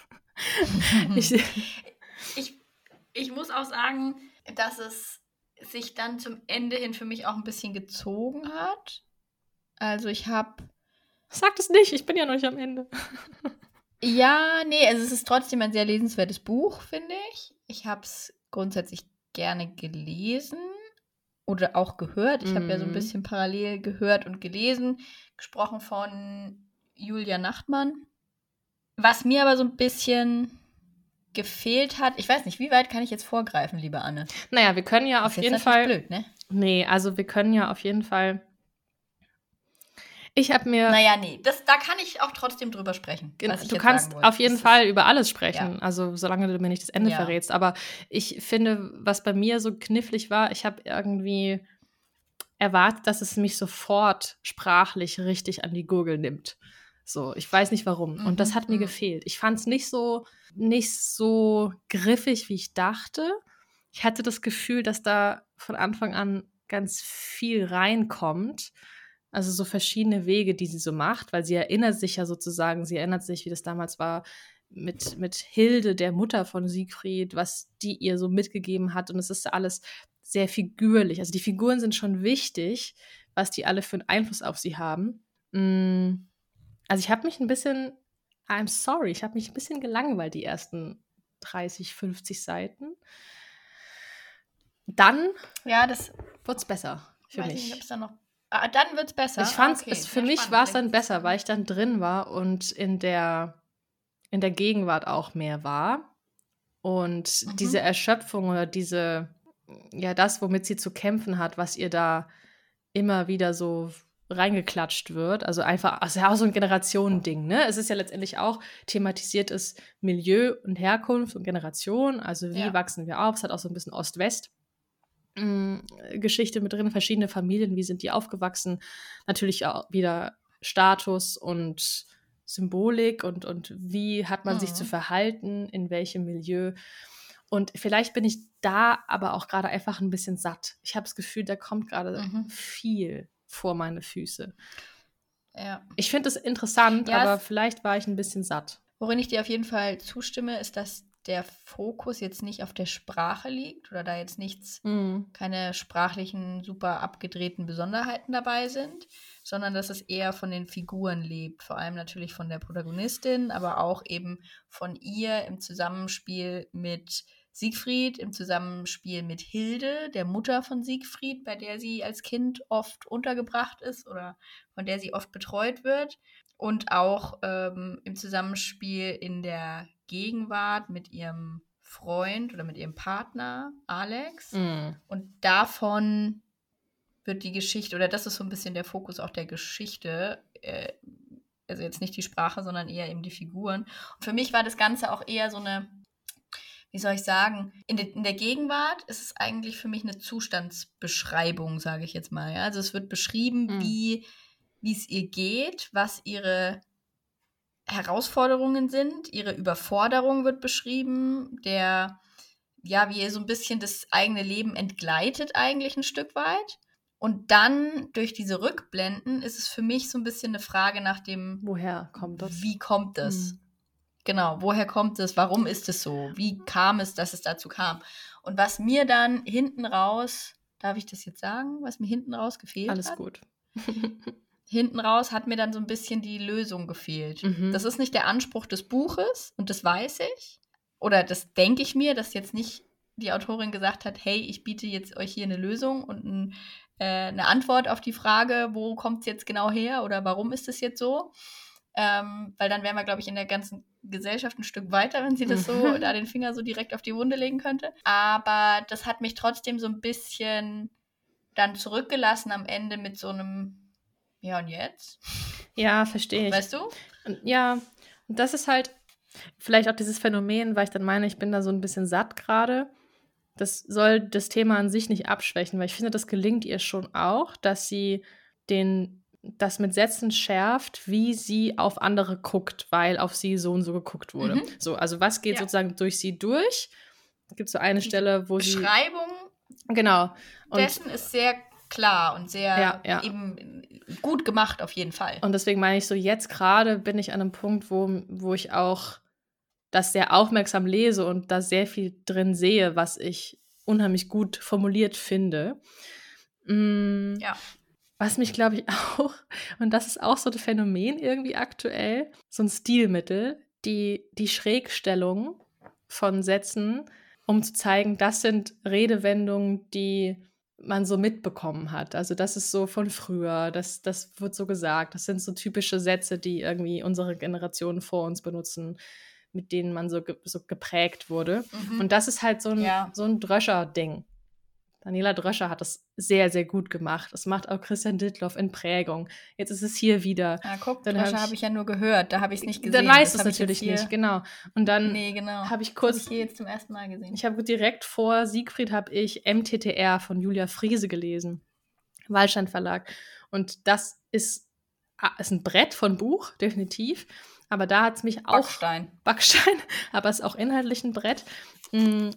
[SPEAKER 1] ich,
[SPEAKER 2] ich, ich muss auch sagen, dass es sich dann zum Ende hin für mich auch ein bisschen gezogen hat. Also ich habe...
[SPEAKER 1] Sag das nicht, ich bin ja noch nicht am Ende.
[SPEAKER 2] Ja, nee, also es ist trotzdem ein sehr lesenswertes Buch, finde ich. Ich habe es grundsätzlich gerne gelesen oder auch gehört. Ich habe ja so ein
[SPEAKER 1] Mhm.
[SPEAKER 2] bisschen parallel gehört und gelesen, gesprochen von Julia Nachtmann. Was mir aber so ein bisschen gefehlt hat, ich weiß nicht, wie weit kann ich jetzt vorgreifen, liebe Anne?
[SPEAKER 1] Naja, wir können ja
[SPEAKER 2] Das
[SPEAKER 1] auf
[SPEAKER 2] ist jetzt
[SPEAKER 1] jeden
[SPEAKER 2] natürlich
[SPEAKER 1] Fall.
[SPEAKER 2] blöd, ne?
[SPEAKER 1] Nee, also wir können ja auf jeden Fall. Ich habe mir.
[SPEAKER 2] Naja, nee, das, da kann ich auch trotzdem drüber sprechen.
[SPEAKER 1] Gen-
[SPEAKER 2] was ich
[SPEAKER 1] Du
[SPEAKER 2] jetzt
[SPEAKER 1] kannst
[SPEAKER 2] sagen wollte.
[SPEAKER 1] auf jeden
[SPEAKER 2] Das
[SPEAKER 1] Fall
[SPEAKER 2] ist,
[SPEAKER 1] über alles sprechen,
[SPEAKER 2] ja.
[SPEAKER 1] also solange du mir nicht das Ende
[SPEAKER 2] Ja.
[SPEAKER 1] verrätst. Aber ich finde, was bei mir so knifflig war, ich habe irgendwie erwartet, dass es mich sofort sprachlich richtig an die Gurgel nimmt. So, ich weiß nicht warum. Und das
[SPEAKER 2] Mhm,
[SPEAKER 1] hat mir
[SPEAKER 2] mhm.
[SPEAKER 1] gefehlt. Ich fand es nicht so, nicht so griffig, wie ich dachte. Ich hatte das Gefühl, dass da von Anfang an ganz viel reinkommt. Also so verschiedene Wege, die sie so macht, weil sie erinnert sich ja sozusagen, sie erinnert sich, wie das damals war, mit, mit Hilde, der Mutter von Siegfried, was die ihr so mitgegeben hat. Und es ist alles sehr figürlich. Also die Figuren sind schon wichtig, was die alle für einen Einfluss auf sie haben. Mm, Also ich habe mich ein bisschen, I'm sorry, ich habe mich ein bisschen gelangweilt die ersten dreißig, fünfzig Seiten. Dann
[SPEAKER 2] ja, das
[SPEAKER 1] wird es besser für
[SPEAKER 2] weiß
[SPEAKER 1] mich.
[SPEAKER 2] Ich nicht, ob's dann noch. Ah, dann wird es besser.
[SPEAKER 1] Ich fand's,
[SPEAKER 2] ah, okay.
[SPEAKER 1] es, für
[SPEAKER 2] ja,
[SPEAKER 1] mich
[SPEAKER 2] spannend.
[SPEAKER 1] war es
[SPEAKER 2] Vielleicht
[SPEAKER 1] dann
[SPEAKER 2] ist
[SPEAKER 1] besser,
[SPEAKER 2] dann-
[SPEAKER 1] weil ich dann drin war und in der, in der Gegenwart auch mehr war. Und
[SPEAKER 2] Mhm.
[SPEAKER 1] diese Erschöpfung oder diese, ja, das, womit sie zu kämpfen hat, was ihr da immer wieder so reingeklatscht wird. Also einfach, also ja auch so ein Generationending, ne? Es ist ja letztendlich auch thematisiertes Milieu und Herkunft und Generation. Also wie
[SPEAKER 2] Ja.
[SPEAKER 1] wachsen wir auf? Es hat auch so ein bisschen Ost-West. Geschichte mit drin, verschiedene Familien, wie sind die aufgewachsen, natürlich auch wieder Status und Symbolik und, und wie hat man
[SPEAKER 2] Mhm.
[SPEAKER 1] sich zu verhalten, in welchem Milieu. Und vielleicht bin ich da aber auch gerade einfach ein bisschen satt. Ich habe das Gefühl, da kommt gerade
[SPEAKER 2] Mhm.
[SPEAKER 1] viel vor meine Füße.
[SPEAKER 2] Ja.
[SPEAKER 1] Ich finde es interessant,
[SPEAKER 2] Ja,
[SPEAKER 1] aber
[SPEAKER 2] es-
[SPEAKER 1] vielleicht war ich ein bisschen satt.
[SPEAKER 2] Worin ich dir auf jeden Fall zustimme, ist, dass der Fokus jetzt nicht auf der Sprache liegt oder da jetzt nichts,
[SPEAKER 1] Mhm.
[SPEAKER 2] keine sprachlichen, super abgedrehten Besonderheiten dabei sind, sondern dass es eher von den Figuren lebt. Vor allem natürlich von der Protagonistin, aber auch eben von ihr im Zusammenspiel mit Siegfried, im Zusammenspiel mit Hilde, der Mutter von Siegfried, bei der sie als Kind oft untergebracht ist oder von der sie oft betreut wird. Und auch ähm, im Zusammenspiel in der Gegenwart mit ihrem Freund oder mit ihrem Partner Alex.
[SPEAKER 1] Mhm.
[SPEAKER 2] Und davon wird die Geschichte, oder das ist so ein bisschen der Fokus auch der Geschichte, äh, also jetzt nicht die Sprache, sondern eher eben die Figuren. Und für mich war das Ganze auch eher so eine, wie soll ich sagen, in, de, in der Gegenwart ist es eigentlich für mich eine Zustandsbeschreibung, sage ich jetzt mal. Ja? Also es wird beschrieben,
[SPEAKER 1] Mhm.
[SPEAKER 2] wie wie es ihr geht, was ihre Herausforderungen sind, ihre Überforderung wird beschrieben, der, ja, wie ihr so ein bisschen das eigene Leben entgleitet eigentlich ein Stück weit. Und dann durch diese Rückblenden ist es für mich so ein bisschen eine Frage nach dem,
[SPEAKER 1] Woher kommt das?
[SPEAKER 2] wie kommt es?
[SPEAKER 1] Mhm.
[SPEAKER 2] Genau, woher kommt es? Warum ist es so? Wie kam es, dass es dazu kam? Und was mir dann hinten raus, darf ich das jetzt sagen, was mir hinten raus gefehlt
[SPEAKER 1] Alles
[SPEAKER 2] hat?
[SPEAKER 1] gut.
[SPEAKER 2] Hinten raus hat mir dann so ein bisschen die Lösung gefehlt.
[SPEAKER 1] Mhm.
[SPEAKER 2] Das ist nicht der Anspruch des Buches und das weiß ich. Oder das denke ich mir, dass jetzt nicht die Autorin gesagt hat, hey, ich biete jetzt euch hier eine Lösung und ein, äh, eine Antwort auf die Frage, wo kommt es jetzt genau her oder warum ist es jetzt so? Ähm, weil dann wären wir, glaube ich, in der ganzen Gesellschaft ein Stück weiter, wenn sie das so,
[SPEAKER 1] Mhm.
[SPEAKER 2] da den Finger so direkt auf die Wunde legen könnte. Aber das hat mich trotzdem so ein bisschen dann zurückgelassen am Ende mit so einem, ja und jetzt?
[SPEAKER 1] Ja, verstehe ich.
[SPEAKER 2] Weißt du?
[SPEAKER 1] Und ja, und das ist halt vielleicht auch dieses Phänomen, weil ich dann meine, ich bin da so ein bisschen satt gerade. Das soll das Thema an sich nicht abschwächen, weil ich finde, das gelingt ihr schon auch, dass sie den, das mit Sätzen schärft, wie sie auf andere guckt, weil auf sie so und so geguckt wurde.
[SPEAKER 2] Mhm.
[SPEAKER 1] So, also was geht
[SPEAKER 2] Ja.
[SPEAKER 1] sozusagen durch sie durch? Es gibt so eine
[SPEAKER 2] Die
[SPEAKER 1] Stelle, wo sie.
[SPEAKER 2] Beschreibung
[SPEAKER 1] Genau. Und
[SPEAKER 2] dessen ist sehr klar und sehr
[SPEAKER 1] Ja, ja.
[SPEAKER 2] eben gut gemacht auf jeden Fall.
[SPEAKER 1] Und deswegen meine ich so, jetzt gerade bin ich an einem Punkt, wo, wo ich auch das sehr aufmerksam lese und da sehr viel drin sehe, was ich unheimlich gut formuliert finde. Mm,
[SPEAKER 2] Ja.
[SPEAKER 1] Was mich, glaube ich, auch, und das ist auch so ein Phänomen irgendwie aktuell, so ein Stilmittel, die, die Schrägstellung von Sätzen, um zu zeigen, das sind Redewendungen, die man so mitbekommen hat. Also das ist so von früher, das, das wird so gesagt. Das sind so typische Sätze, die irgendwie unsere Generationen vor uns benutzen, mit denen man so, ge so geprägt wurde.
[SPEAKER 2] Mhm.
[SPEAKER 1] Und das ist halt so ein,
[SPEAKER 2] Ja.
[SPEAKER 1] so ein Dröscher-Ding. Daniela Dröscher hat das sehr, sehr gut gemacht. Das macht auch Christian Dittloff in Prägung. Jetzt ist es hier wieder.
[SPEAKER 2] Ah, guck,
[SPEAKER 1] Dann
[SPEAKER 2] Dröscher
[SPEAKER 1] hab
[SPEAKER 2] habe ich ja nur gehört, da habe ich es nicht gesehen.
[SPEAKER 1] Dann weißt du
[SPEAKER 2] Das
[SPEAKER 1] es
[SPEAKER 2] hab ich
[SPEAKER 1] natürlich
[SPEAKER 2] jetzt hier-
[SPEAKER 1] nicht, genau. Und dann
[SPEAKER 2] Nee, genau.
[SPEAKER 1] habe ich
[SPEAKER 2] Das
[SPEAKER 1] kurz,
[SPEAKER 2] habe ich hier jetzt zum ersten Mal gesehen.
[SPEAKER 1] ich habe direkt vor Siegfried habe ich M T T R von Julia Friese gelesen. Wallstein Verlag. Und das ist, ah, ist ein Brett von Buch, definitiv. Aber da hat es mich auch.
[SPEAKER 2] Backstein.
[SPEAKER 1] Backstein, aber es ist auch inhaltlich ein Brett. Mm,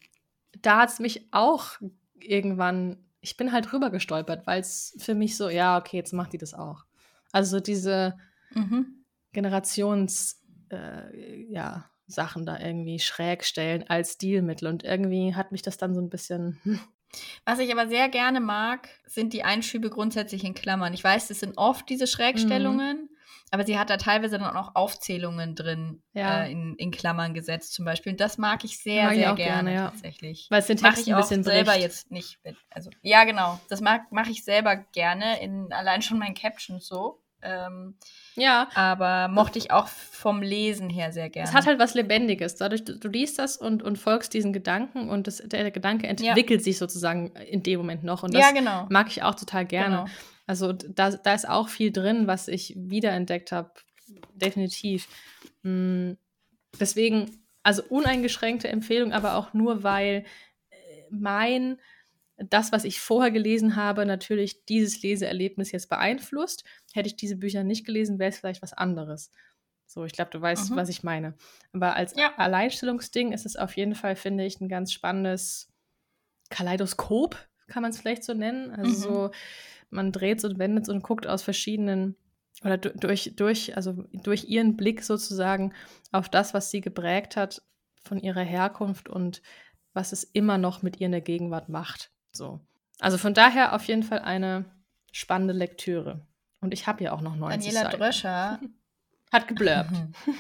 [SPEAKER 1] Da hat es mich auch irgendwann, ich bin halt rüber gestolpert, weil es für mich so, ja, okay, jetzt macht die das auch. Also diese
[SPEAKER 2] Mhm.
[SPEAKER 1] Generations, äh, ja, Sachen da irgendwie schräg stellen als Stilmittel. Und irgendwie hat mich das dann so ein bisschen. Hm.
[SPEAKER 2] Was ich aber sehr gerne mag, sind die Einschübe grundsätzlich in Klammern. Ich weiß, das sind oft diese Schrägstellungen, aber sie hat da teilweise dann auch Aufzählungen drin,
[SPEAKER 1] Ja.
[SPEAKER 2] äh, in, in Klammern gesetzt zum Beispiel. Und das mag ich sehr,
[SPEAKER 1] Mag ich
[SPEAKER 2] sehr
[SPEAKER 1] auch
[SPEAKER 2] gerne,
[SPEAKER 1] gerne, ja.
[SPEAKER 2] tatsächlich.
[SPEAKER 1] Weil es den
[SPEAKER 2] Mach
[SPEAKER 1] Text
[SPEAKER 2] ich
[SPEAKER 1] ein
[SPEAKER 2] auch
[SPEAKER 1] bisschen
[SPEAKER 2] selber
[SPEAKER 1] bricht.
[SPEAKER 2] jetzt nicht. mit- Also, ja, genau. Das mag mache ich selber gerne, in allein schon meinen Captions so. Ähm,
[SPEAKER 1] Ja,
[SPEAKER 2] aber mochte ich auch vom Lesen her sehr gerne.
[SPEAKER 1] es hat halt was Lebendiges. Dadurch, du, du liest das und, und folgst diesen Gedanken und das, der Gedanke entwickelt sich sozusagen in dem Moment noch. Und das
[SPEAKER 2] Ja, genau.
[SPEAKER 1] mag ich auch total gerne.
[SPEAKER 2] Genau.
[SPEAKER 1] Also da, da ist auch viel drin, was ich wiederentdeckt habe. Definitiv. Mm, Deswegen, also uneingeschränkte Empfehlung, aber auch nur, weil äh, mein, das, was ich vorher gelesen habe, natürlich dieses Leseerlebnis jetzt beeinflusst. Hätte ich diese Bücher nicht gelesen, wäre es vielleicht was anderes. So, ich glaube, du weißt,
[SPEAKER 2] Mhm.
[SPEAKER 1] was ich meine. Aber als
[SPEAKER 2] Ja.
[SPEAKER 1] Alleinstellungsding ist es auf jeden Fall, finde ich, ein ganz spannendes Kaleidoskop, kann man es vielleicht so nennen. Also
[SPEAKER 2] Mhm.
[SPEAKER 1] so, man dreht und wendet und guckt aus verschiedenen, oder du- durch, durch, also durch ihren Blick sozusagen auf das, was sie geprägt hat von ihrer Herkunft und was es immer noch mit ihr in der Gegenwart macht. So. Also von daher auf jeden Fall eine spannende Lektüre. Und ich habe ja auch noch neunzig
[SPEAKER 2] Daniela
[SPEAKER 1] Seiten.
[SPEAKER 2] Dröscher
[SPEAKER 1] Hat geblurbt.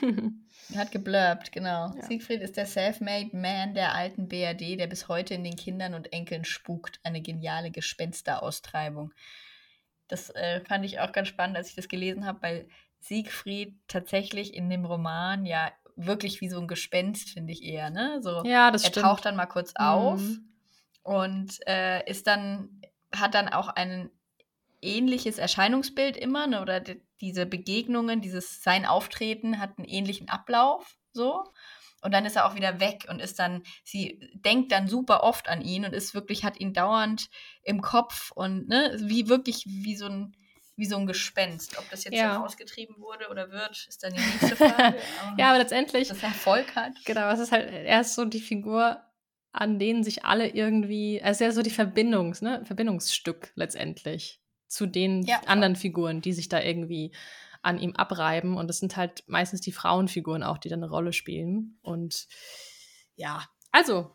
[SPEAKER 2] hat geblurbt, genau.
[SPEAKER 1] Ja.
[SPEAKER 2] Siegfried ist der Self-Made Man der alten B R D, der bis heute in den Kindern und Enkeln spukt. Eine geniale Gespensteraustreibung. Das äh, fand ich auch ganz spannend, als ich das gelesen habe, weil Siegfried tatsächlich in dem Roman ja wirklich wie so ein Gespenst, finde ich eher, ne? So,
[SPEAKER 1] Ja, das
[SPEAKER 2] er
[SPEAKER 1] stimmt.
[SPEAKER 2] taucht dann mal kurz auf
[SPEAKER 1] Mhm.
[SPEAKER 2] und äh, ist dann, hat dann auch ein ähnliches Erscheinungsbild immer, ne? Oder die, diese Begegnungen, dieses sein Auftreten hat einen ähnlichen Ablauf, so. Und dann ist er auch wieder weg und ist dann, sie denkt dann super oft an ihn und ist wirklich, hat ihn dauernd im Kopf und ne, wie wirklich wie so ein, wie so ein Gespenst. Ob das jetzt
[SPEAKER 1] Ja.
[SPEAKER 2] schon ausgetrieben wurde oder wird, ist dann die nächste Frage. Aber
[SPEAKER 1] Ja, aber letztendlich,
[SPEAKER 2] dass das Erfolg hat.
[SPEAKER 1] genau, es ist halt, er ist so die Figur, an denen sich alle irgendwie, er ist ja so die Verbindungs, ne, Verbindungsstück letztendlich zu den
[SPEAKER 2] Ja, voll.
[SPEAKER 1] anderen Figuren, die sich da irgendwie an ihm abreiben. Und es sind halt meistens die Frauenfiguren auch, die da eine Rolle spielen. Und ja, also,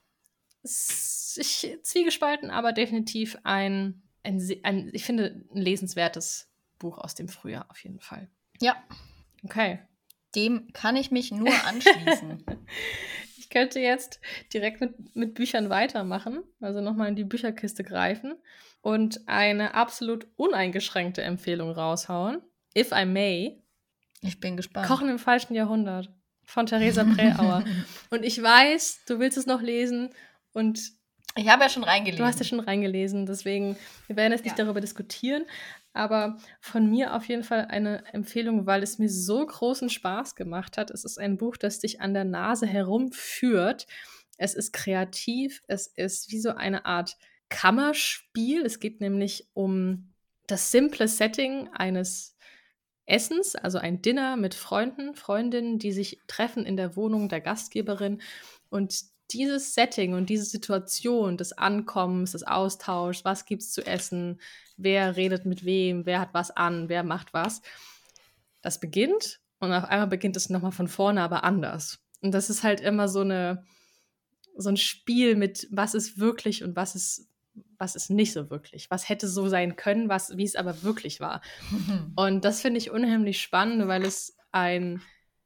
[SPEAKER 1] es- ich, zwiegespalten, aber definitiv ein, ein, se- ein, ich finde, ein lesenswertes Buch aus dem Frühjahr auf jeden Fall.
[SPEAKER 2] Ja,
[SPEAKER 1] Okay.
[SPEAKER 2] dem kann ich mich nur anschließen.
[SPEAKER 1] Ich könnte jetzt direkt mit, mit Büchern weitermachen, also nochmal in die Bücherkiste greifen und eine absolut uneingeschränkte Empfehlung raushauen. If I May.
[SPEAKER 2] Ich bin gespannt.
[SPEAKER 1] Kochen im falschen Jahrhundert von Theresa Präauer. Und ich weiß, du willst es noch lesen und
[SPEAKER 2] Ich habe ja schon reingelesen.
[SPEAKER 1] du hast ja schon reingelesen, deswegen, wir werden jetzt nicht
[SPEAKER 2] Ja.
[SPEAKER 1] darüber diskutieren, aber von mir auf jeden Fall eine Empfehlung, weil es mir so großen Spaß gemacht hat. Es ist ein Buch, das dich an der Nase herumführt. Es ist kreativ, es ist wie so eine Art Kammerspiel. Es geht nämlich um das simple Setting eines Essens, also ein Dinner mit Freunden, Freundinnen, die sich treffen in der Wohnung der Gastgeberin. Und dieses Setting und diese Situation des Ankommens, des Austauschs, was gibt's zu essen, wer redet mit wem, wer hat was an, wer macht was, das beginnt und auf einmal beginnt es nochmal von vorne, aber anders. Und das ist halt immer so eine so ein Spiel mit, was ist wirklich und was ist, was ist nicht so wirklich. Was hätte so sein können, was, wie es aber wirklich war. Und das finde ich unheimlich spannend, weil es ein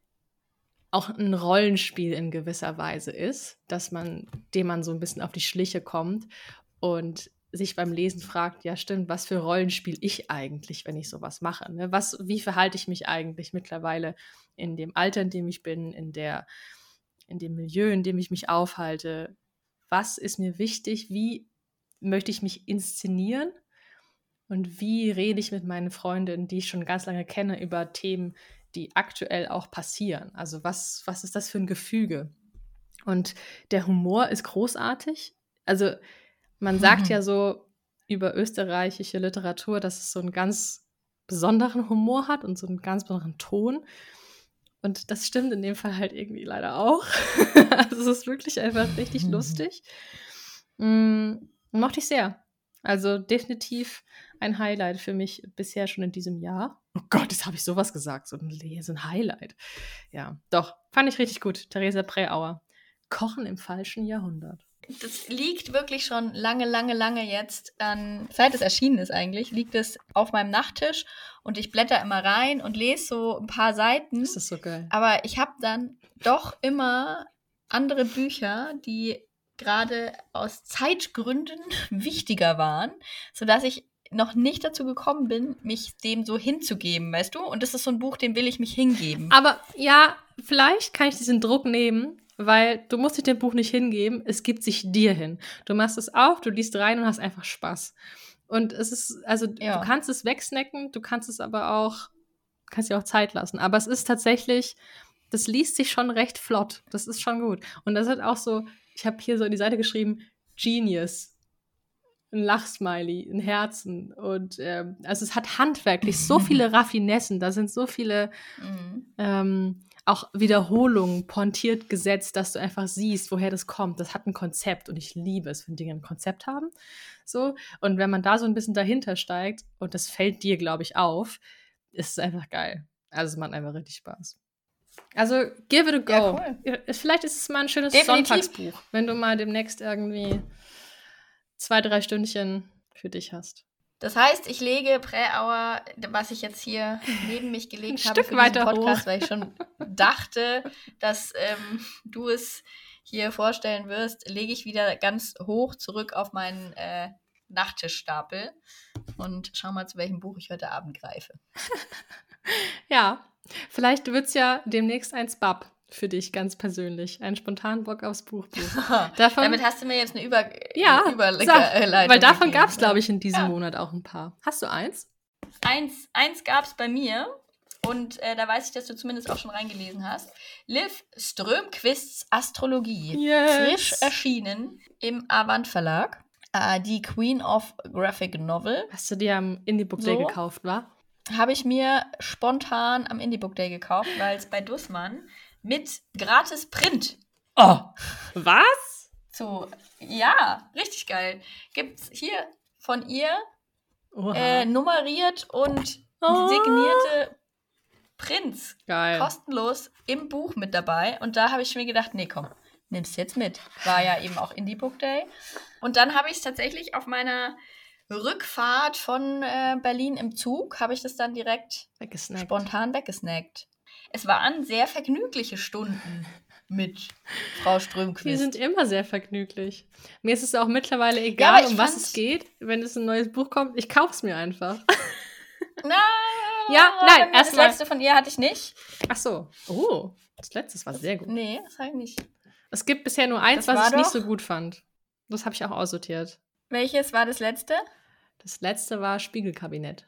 [SPEAKER 1] auch ein Rollenspiel in gewisser Weise ist, dass man, dem man so ein bisschen auf die Schliche kommt und sich beim Lesen fragt, ja stimmt, was für Rollen spiele ich eigentlich, wenn ich sowas mache? Ne? Was, wie verhalte ich mich eigentlich mittlerweile in dem Alter, in dem ich bin, in der, in dem Milieu, in dem ich mich aufhalte? Was ist mir wichtig? Wie möchte ich mich inszenieren? Und wie rede ich mit meinen Freundinnen, die ich schon ganz lange kenne, über Themen, die aktuell auch passieren? Also was, was ist das für ein Gefüge? Und der Humor ist großartig. Also man sagt ja so über österreichische Literatur, dass es so einen ganz besonderen Humor hat und so einen ganz besonderen Ton. Und das stimmt in dem Fall halt irgendwie leider auch. Also es ist wirklich einfach richtig lustig. Mm, mochte ich sehr. Also definitiv ein Highlight für mich bisher schon in diesem Jahr. Oh Gott, jetzt habe ich sowas gesagt. So ein, so ein Highlight. Ja, doch, fand ich richtig gut. Theresa Präauer. Kochen im falschen Jahrhundert.
[SPEAKER 2] Das liegt wirklich schon lange, lange, lange jetzt, an, seit es erschienen ist eigentlich, liegt es auf meinem Nachttisch und ich blätter immer rein und lese so ein paar Seiten.
[SPEAKER 1] Das ist so geil.
[SPEAKER 2] Aber ich habe dann doch immer andere Bücher, die gerade aus Zeitgründen wichtiger waren, sodass ich noch nicht dazu gekommen bin, mich dem so hinzugeben, weißt du? Und das ist so ein Buch, dem will ich mich hingeben.
[SPEAKER 1] Aber ja, vielleicht kann ich diesen Druck nehmen, weil du musst dich dem Buch nicht hingeben, es gibt sich dir hin. Du machst es auf, du liest rein und hast einfach Spaß. Und es ist, also
[SPEAKER 2] Ja.
[SPEAKER 1] du kannst es wegsnacken, du kannst es aber auch, kannst dir auch Zeit lassen. Aber es ist tatsächlich, das liest sich schon recht flott. Das ist schon gut. Und das hat auch so, ich habe hier so in die Seite geschrieben, Genius. Ein Lachsmiley, ein Herzen. Und ähm, also es hat handwerklich so viele Raffinessen, da sind so viele
[SPEAKER 2] Mhm.
[SPEAKER 1] ähm, auch Wiederholungen pointiert gesetzt, dass du einfach siehst, woher das kommt. Das hat ein Konzept und ich liebe es, wenn Dinge ein Konzept haben. So. Und wenn man da so ein bisschen dahinter steigt und das fällt dir, glaube ich, auf, ist es einfach geil. Also es macht einfach richtig Spaß. Also give it a go.
[SPEAKER 2] Ja, cool.
[SPEAKER 1] Vielleicht ist es mal ein schönes
[SPEAKER 2] Definitiv.
[SPEAKER 1] Sonntagsbuch, wenn du mal demnächst irgendwie zwei, drei Stündchen für dich hast.
[SPEAKER 2] Das heißt, ich lege Präauer, was ich jetzt hier neben mich gelegt
[SPEAKER 1] Ein
[SPEAKER 2] habe
[SPEAKER 1] Stück
[SPEAKER 2] für
[SPEAKER 1] weiter
[SPEAKER 2] diesen Podcast,
[SPEAKER 1] hoch.
[SPEAKER 2] weil ich schon dachte, dass ähm, du es hier vorstellen wirst, lege ich wieder ganz hoch zurück auf meinen äh, Nachttischstapel und schau mal, zu welchem Buch ich heute Abend greife.
[SPEAKER 1] Ja, vielleicht wird es ja demnächst ein Spab für dich ganz persönlich. Ein spontanen Bock aufs Buchbuch. Davon,
[SPEAKER 2] Damit hast du mir jetzt eine Über
[SPEAKER 1] ja,
[SPEAKER 2] Überleitung
[SPEAKER 1] sag, weil davon
[SPEAKER 2] gegeben.
[SPEAKER 1] gab es, glaube ich, in diesem
[SPEAKER 2] Ja.
[SPEAKER 1] Monat auch ein paar. Hast du eins?
[SPEAKER 2] Eins, eins gab es bei mir und äh, da weiß ich, dass du zumindest auch schon reingelesen hast. Liv Strömquists Astrologie.
[SPEAKER 1] Yes.
[SPEAKER 2] Frisch erschienen im Avant Verlag. Äh, die Queen of Graphic Novel.
[SPEAKER 1] Hast du dir am Indie-Book Day
[SPEAKER 2] So.
[SPEAKER 1] gekauft, wa?
[SPEAKER 2] Habe ich mir spontan am Indie Book Day gekauft, weil es bei Dussmann mit gratis Print
[SPEAKER 1] Oh, was?
[SPEAKER 2] zu, ja, richtig geil, gibt's hier von ihr
[SPEAKER 1] Oha.
[SPEAKER 2] äh, nummeriert und
[SPEAKER 1] Oh.
[SPEAKER 2] signierte Prints
[SPEAKER 1] Geil.
[SPEAKER 2] kostenlos im Buch mit dabei. Und da habe ich mir gedacht, nee, komm, nimm's jetzt mit. War ja eben auch Indie Book Day. Und dann habe ich es tatsächlich auf meiner Rückfahrt von äh, Berlin im Zug, habe ich das dann direkt
[SPEAKER 1] Weggesnackt.
[SPEAKER 2] spontan weggesnackt. Es waren sehr vergnügliche Stunden mit Frau
[SPEAKER 1] Die
[SPEAKER 2] Strömquist.
[SPEAKER 1] sind immer sehr vergnüglich. Mir ist es auch mittlerweile
[SPEAKER 2] Ja,
[SPEAKER 1] egal,
[SPEAKER 2] aber ich
[SPEAKER 1] um was
[SPEAKER 2] fand-
[SPEAKER 1] es geht. Wenn es ein neues Buch kommt, ich kauf's mir einfach.
[SPEAKER 2] Na,
[SPEAKER 1] Ja, nein,
[SPEAKER 2] das
[SPEAKER 1] erstmal-
[SPEAKER 2] letzte von ihr hatte ich nicht.
[SPEAKER 1] Ach so. Oh, das letzte war sehr gut.
[SPEAKER 2] Nee, das habe ich nicht.
[SPEAKER 1] Es gibt bisher nur eins,
[SPEAKER 2] Das
[SPEAKER 1] was
[SPEAKER 2] war
[SPEAKER 1] ich nicht
[SPEAKER 2] doch-
[SPEAKER 1] so gut fand. Das habe ich auch aussortiert.
[SPEAKER 2] Welches war das letzte?
[SPEAKER 1] Das letzte war Spiegelkabinett.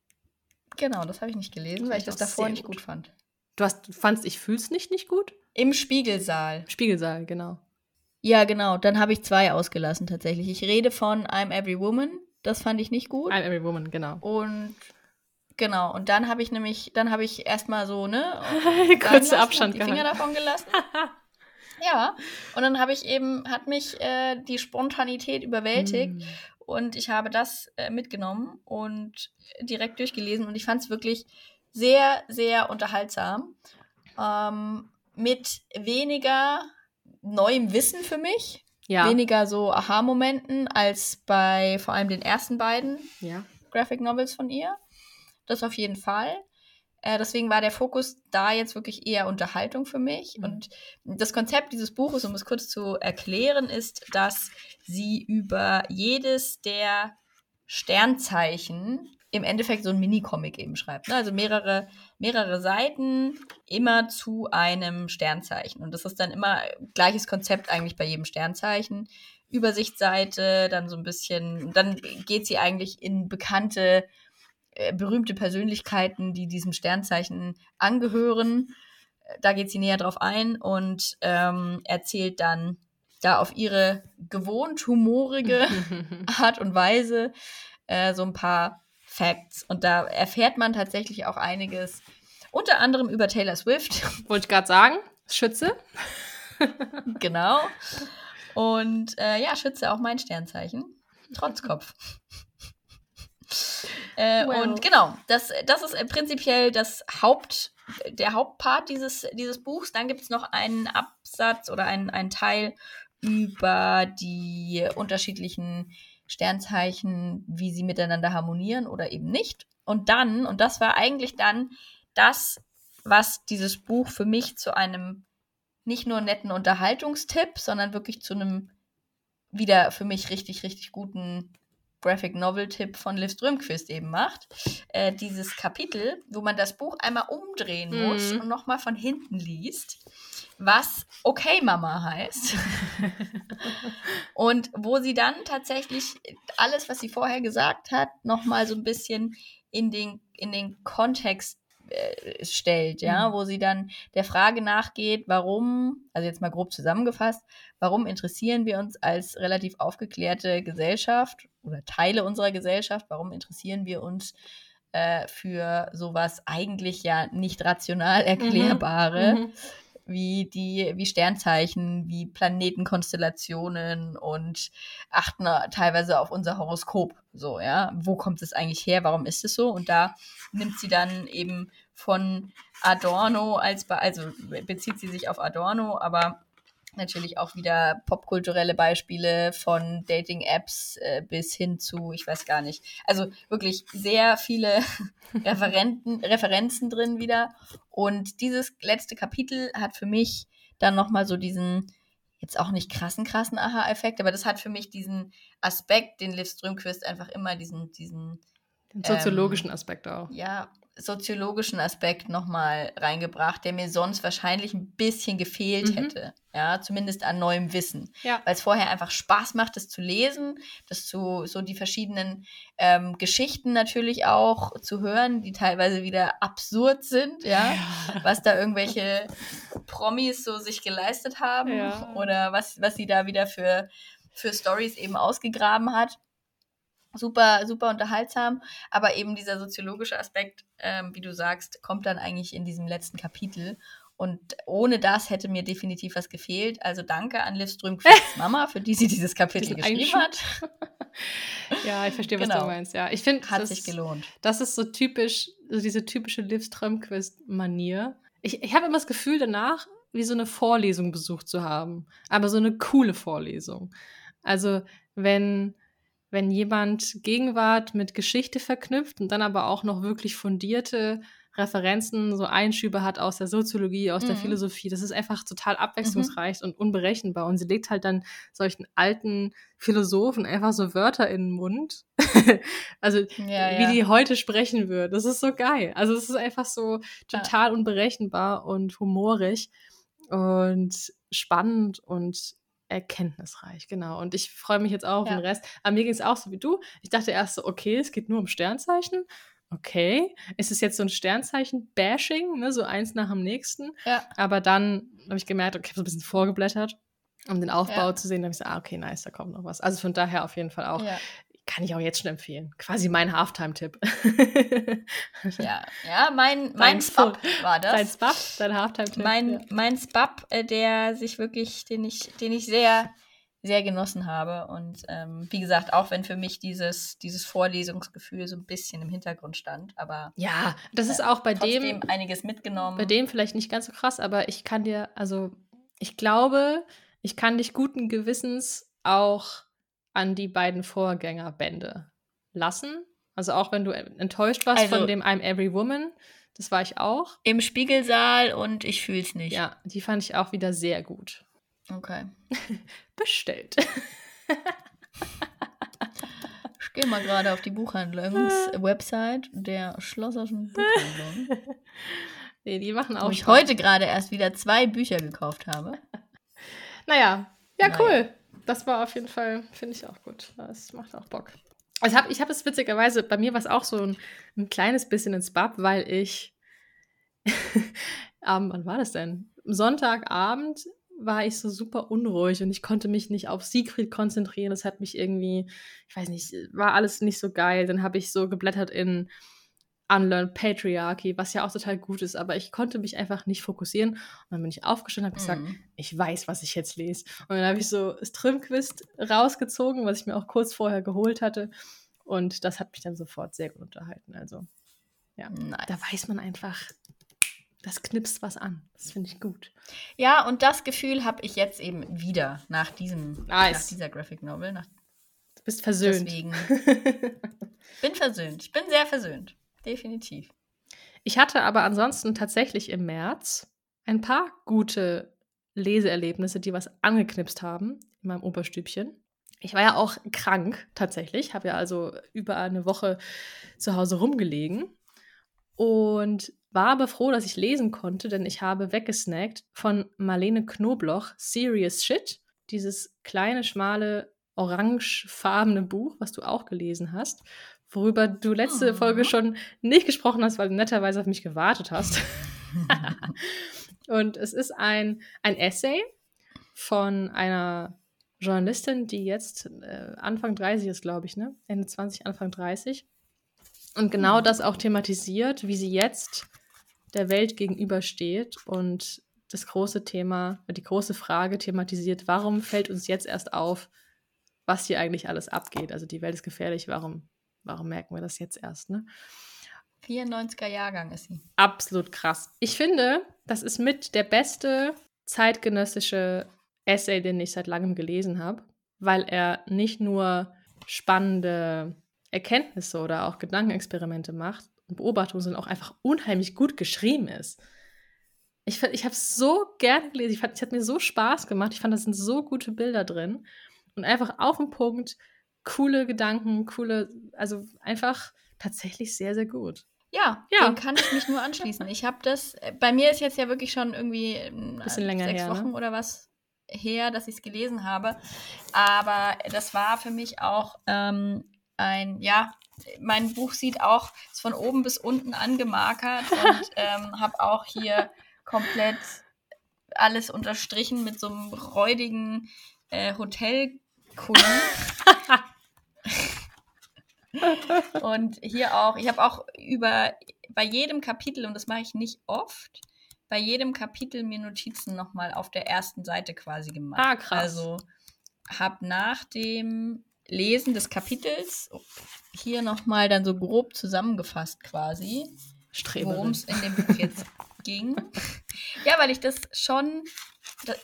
[SPEAKER 2] Genau, das habe ich nicht gelesen,
[SPEAKER 1] Das
[SPEAKER 2] weil ich
[SPEAKER 1] war
[SPEAKER 2] das
[SPEAKER 1] auch
[SPEAKER 2] davor
[SPEAKER 1] sehr
[SPEAKER 2] nicht
[SPEAKER 1] gut.
[SPEAKER 2] gut fand.
[SPEAKER 1] Du, hast, du fandst, ich fühl's nicht nicht gut?
[SPEAKER 2] Im Spiegelsaal.
[SPEAKER 1] Spiegelsaal, genau.
[SPEAKER 2] Ja, genau. Dann habe ich zwei ausgelassen tatsächlich. Ich rede von I'm Every Woman. Das fand ich nicht gut.
[SPEAKER 1] I'm Every Woman, genau.
[SPEAKER 2] Und genau. Und dann habe ich nämlich, dann habe ich erstmal so, ne?
[SPEAKER 1] Kurzer
[SPEAKER 2] lassen,
[SPEAKER 1] Abstand
[SPEAKER 2] hab die Finger
[SPEAKER 1] gehalten.
[SPEAKER 2] davon gelassen. Ja. Und dann habe ich eben, hat mich äh, die Spontanität überwältigt.
[SPEAKER 1] Mm.
[SPEAKER 2] Und ich habe das äh, mitgenommen und direkt durchgelesen. Und ich fand es wirklich sehr, sehr unterhaltsam. Ähm, mit weniger neuem Wissen für mich.
[SPEAKER 1] Ja.
[SPEAKER 2] Weniger so Aha-Momenten als bei vor allem den ersten beiden
[SPEAKER 1] ja.
[SPEAKER 2] Graphic Novels von ihr. Das auf jeden Fall. Äh, deswegen war der Fokus da jetzt wirklich eher Unterhaltung für mich.
[SPEAKER 1] Mhm.
[SPEAKER 2] Und das Konzept dieses Buches, um es kurz zu erklären, ist, dass sie über jedes der Sternzeichen im Endeffekt so ein Mini-Comic eben schreibt. Ne? Also mehrere, mehrere Seiten immer zu einem Sternzeichen. Und das ist dann immer gleiches Konzept eigentlich bei jedem Sternzeichen. Übersichtsseite, dann so ein bisschen, dann geht sie eigentlich in bekannte, äh, berühmte Persönlichkeiten, die diesem Sternzeichen angehören. Da geht sie näher drauf ein und ähm, erzählt dann da auf ihre gewohnt humorige Art und Weise äh, so ein paar Facts. Und da erfährt man tatsächlich auch einiges, unter anderem über Taylor Swift.
[SPEAKER 1] Wollte ich gerade sagen, Schütze.
[SPEAKER 2] Genau. Und äh, ja, Schütze auch mein Sternzeichen. Trotzkopf. äh,
[SPEAKER 1] Well.
[SPEAKER 2] Und genau, das, das ist äh, prinzipiell das Haupt, der Hauptpart dieses, dieses Buchs. Dann gibt es noch einen Absatz oder einen, einen Teil über die unterschiedlichen Sternzeichen, wie sie miteinander harmonieren oder eben nicht. Und dann, und das war eigentlich dann das, was dieses Buch für mich zu einem nicht nur netten Unterhaltungstipp, sondern wirklich zu einem wieder für mich richtig, richtig guten Graphic Novel-Tipp von Liv Strömquist eben macht. Äh, dieses Kapitel, wo man das Buch einmal umdrehen
[SPEAKER 1] Mhm.
[SPEAKER 2] muss und nochmal von hinten liest, was Okay Mama heißt. Und wo sie dann tatsächlich alles, was sie vorher gesagt hat, nochmal so ein bisschen in den, in den Kontext äh, stellt, ja,
[SPEAKER 1] Mhm.
[SPEAKER 2] wo sie dann der Frage nachgeht, warum, also jetzt mal grob zusammengefasst, warum interessieren wir uns als relativ aufgeklärte Gesellschaft oder Teile unserer Gesellschaft, warum interessieren wir uns äh, für sowas eigentlich ja nicht rational Erklärbare,
[SPEAKER 1] Mhm.
[SPEAKER 2] wie die, wie Sternzeichen, wie Planetenkonstellationen und achten teilweise auf unser Horoskop. So, ja. Wo kommt es eigentlich her? Warum ist es so? Und da nimmt sie dann eben von Adorno als, Be- also bezieht sie sich auf Adorno, aber natürlich auch wieder popkulturelle Beispiele von Dating-Apps äh, bis hin zu, ich weiß gar nicht, also wirklich sehr viele Referenten, Referenzen drin wieder. Und dieses letzte Kapitel hat für mich dann nochmal so diesen, jetzt auch nicht krassen, krassen Aha-Effekt, aber das hat für mich diesen Aspekt, den Liv Strömquist einfach immer diesen, diesen
[SPEAKER 1] Den soziologischen
[SPEAKER 2] ähm,
[SPEAKER 1] Aspekt auch.
[SPEAKER 2] ja, soziologischen Aspekt nochmal reingebracht, der mir sonst wahrscheinlich ein bisschen gefehlt
[SPEAKER 1] Mhm.
[SPEAKER 2] hätte. Ja, zumindest an neuem Wissen.
[SPEAKER 1] Ja.
[SPEAKER 2] Weil es vorher einfach Spaß macht, das zu lesen, das zu, so die verschiedenen ähm, Geschichten natürlich auch zu hören, die teilweise wieder absurd sind, ja,
[SPEAKER 1] Ja.
[SPEAKER 2] was da irgendwelche Promis so sich geleistet haben
[SPEAKER 1] Ja.
[SPEAKER 2] oder was, was sie da wieder für, für Storys eben ausgegraben hat. Super, super unterhaltsam, aber eben dieser soziologische Aspekt, ähm, wie du sagst, kommt dann eigentlich in diesem letzten Kapitel. Und ohne das hätte mir definitiv was gefehlt. Also danke an Liv Strömquists Mama, für die sie dieses Kapitel
[SPEAKER 1] Diesen
[SPEAKER 2] geschrieben
[SPEAKER 1] Einschub.
[SPEAKER 2] hat.
[SPEAKER 1] Ja, ich verstehe, was du
[SPEAKER 2] Genau.
[SPEAKER 1] meinst. Ja, ich finde,
[SPEAKER 2] Hat
[SPEAKER 1] das,
[SPEAKER 2] sich gelohnt.
[SPEAKER 1] das ist so typisch, so diese typische Liv Strömquist-Manier. Ich, ich habe immer das Gefühl danach, wie so eine Vorlesung besucht zu haben. Aber so eine coole Vorlesung. Also, wenn, wenn jemand Gegenwart mit Geschichte verknüpft und dann aber auch noch wirklich fundierte Referenzen, so Einschübe hat aus der Soziologie, aus der
[SPEAKER 2] Mhm.
[SPEAKER 1] Philosophie. Das ist einfach total abwechslungsreich und unberechenbar. Und sie legt halt dann solchen alten Philosophen einfach so Wörter in den Mund. Also,
[SPEAKER 2] Ja,
[SPEAKER 1] wie
[SPEAKER 2] ja.
[SPEAKER 1] die heute sprechen würden. Das ist so geil. Also, es ist einfach so total unberechenbar und humorig und spannend und erkenntnisreich, genau. Und ich freue mich jetzt auch auf
[SPEAKER 2] Ja.
[SPEAKER 1] den Rest. Aber mir ging es auch so wie du. Ich dachte erst so, okay, es geht nur um Sternzeichen. Okay, ist es jetzt so ein Sternzeichen-Bashing, ne, so eins nach dem nächsten.
[SPEAKER 2] Ja.
[SPEAKER 1] Aber dann habe ich gemerkt, okay, ich habe so ein bisschen vorgeblättert, um den Aufbau
[SPEAKER 2] Ja.
[SPEAKER 1] zu sehen. Da habe ich gesagt, ah, okay, nice, da kommt noch was. Also von daher auf jeden Fall auch,
[SPEAKER 2] Ja.
[SPEAKER 1] kann ich auch jetzt schon empfehlen. Quasi mein Halftime-Tipp.
[SPEAKER 2] Ja, ja, mein,
[SPEAKER 1] Dein
[SPEAKER 2] mein Spap war das.
[SPEAKER 1] Dein Spap, dein Halftime-Tipp.
[SPEAKER 2] Mein,
[SPEAKER 1] ja.
[SPEAKER 2] mein Spap, äh, der sich wirklich, den ich, den ich sehr, sehr genossen habe. Und ähm, wie gesagt, auch wenn für mich dieses, dieses Vorlesungsgefühl so ein bisschen im Hintergrund stand, aber
[SPEAKER 1] Ja, das ist auch bei
[SPEAKER 2] trotzdem
[SPEAKER 1] dem,
[SPEAKER 2] einiges mitgenommen.
[SPEAKER 1] bei dem vielleicht nicht ganz so krass, aber ich kann dir, also ich glaube, ich kann dich guten Gewissens auch an die beiden Vorgängerbände lassen. Also auch wenn du enttäuscht warst
[SPEAKER 2] Also-
[SPEAKER 1] von dem I'm Every Woman, das war ich auch.
[SPEAKER 2] Im Spiegelsaal und ich fühl's nicht.
[SPEAKER 1] Ja, die fand ich auch wieder sehr gut.
[SPEAKER 2] Okay.
[SPEAKER 1] Bestellt.
[SPEAKER 2] Ich gehe mal gerade auf die Buchhandlungs-Website der Schlosserschen Buchhandlung,
[SPEAKER 1] Nee, die machen auch
[SPEAKER 2] wo ich
[SPEAKER 1] Spaß.
[SPEAKER 2] heute gerade erst wieder zwei Bücher gekauft habe.
[SPEAKER 1] Naja, ja,
[SPEAKER 2] Naja.
[SPEAKER 1] cool. Das war auf jeden Fall, finde ich auch gut. Das macht auch Bock. Also hab, ich habe es witzigerweise, bei mir war es auch so ein, ein kleines bisschen ins Bab, weil ich, ähm, wann war das denn? Am Sonntagabend war ich so super unruhig und ich konnte mich nicht auf Siegfried konzentrieren. Das hat mich irgendwie, ich weiß nicht, war alles nicht so geil. Dann habe ich so geblättert in Unlearned Patriarchy, was ja auch total gut ist, aber ich konnte mich einfach nicht fokussieren. Und dann bin ich aufgestanden und habe gesagt,
[SPEAKER 2] Mhm.
[SPEAKER 1] ich weiß, was ich jetzt lese. Und dann habe ich so Strömquist rausgezogen, was ich mir auch kurz vorher geholt hatte. Und das hat mich dann sofort sehr gut unterhalten. Also, ja,
[SPEAKER 2] Nice.
[SPEAKER 1] da weiß man einfach, das knipst was an. Das finde ich gut.
[SPEAKER 2] Ja, und das Gefühl habe ich jetzt eben wieder nach diesem,
[SPEAKER 1] Nice.
[SPEAKER 2] nach dieser Graphic Novel. Nach,
[SPEAKER 1] du bist versöhnt.
[SPEAKER 2] Deswegen bin versöhnt. Ich bin sehr versöhnt. Definitiv.
[SPEAKER 1] Ich hatte aber ansonsten tatsächlich im März ein paar gute Leseerlebnisse, die was angeknipst haben in meinem Oberstübchen. Ich war ja auch krank tatsächlich, habe ja also über eine Woche zu Hause rumgelegen und war aber froh, dass ich lesen konnte, denn ich habe weggesnackt von Marlene Knobloch Serious Shit, dieses kleine, schmale, orangefarbene Buch, was du auch gelesen hast, worüber du letzte
[SPEAKER 2] Mhm.
[SPEAKER 1] Folge schon nicht gesprochen hast, weil du netterweise auf mich gewartet hast. Und es ist ein, ein Essay von einer Journalistin, die jetzt äh, Anfang dreißig ist, glaube ich, ne? Ende zwanzig, Anfang dreißig. Und genau das auch thematisiert, wie sie jetzt der Welt gegenübersteht und das große Thema, die große Frage thematisiert, warum fällt uns jetzt erst auf, was hier eigentlich alles abgeht? Also die Welt ist gefährlich, warum, warum merken wir das jetzt erst, ne?
[SPEAKER 2] vierundneunziger Jahrgang ist sie.
[SPEAKER 1] Absolut krass. Ich finde, das ist mit der beste zeitgenössische Essay, den ich seit langem gelesen habe, weil er nicht nur spannende Erkenntnisse oder auch Gedankenexperimente macht und Beobachtungen, sondern auch einfach unheimlich gut geschrieben ist. Ich, ich habe es so gerne gelesen. Ich fand, es hat mir so Spaß gemacht. Ich fand, da sind so gute Bilder drin. Und einfach auf den Punkt, coole Gedanken, coole, also einfach tatsächlich sehr, sehr gut.
[SPEAKER 2] Ja,
[SPEAKER 1] Ja.
[SPEAKER 2] dem kann ich mich nur anschließen. Ich habe das, bei mir ist jetzt ja wirklich schon irgendwie
[SPEAKER 1] ein bisschen länger
[SPEAKER 2] sechs
[SPEAKER 1] her,
[SPEAKER 2] Wochen
[SPEAKER 1] ne?
[SPEAKER 2] oder was her, dass ich es gelesen habe. Aber das war für mich auch ähm, ein, ja, mein Buch sieht auch, ist von oben bis unten angemarkert und ähm, habe auch hier komplett alles unterstrichen mit so einem räudigen äh, Hotelkuli. Und hier auch, ich habe auch über, bei jedem Kapitel, und das mache ich nicht oft, bei jedem Kapitel mir Notizen nochmal auf der ersten Seite quasi gemacht.
[SPEAKER 1] Ah, krass.
[SPEAKER 2] Also habe nach dem Lesen des Kapitels hier nochmal dann so grob zusammengefasst quasi, worum es in dem Buch jetzt ging. Ja, weil ich das schon, das,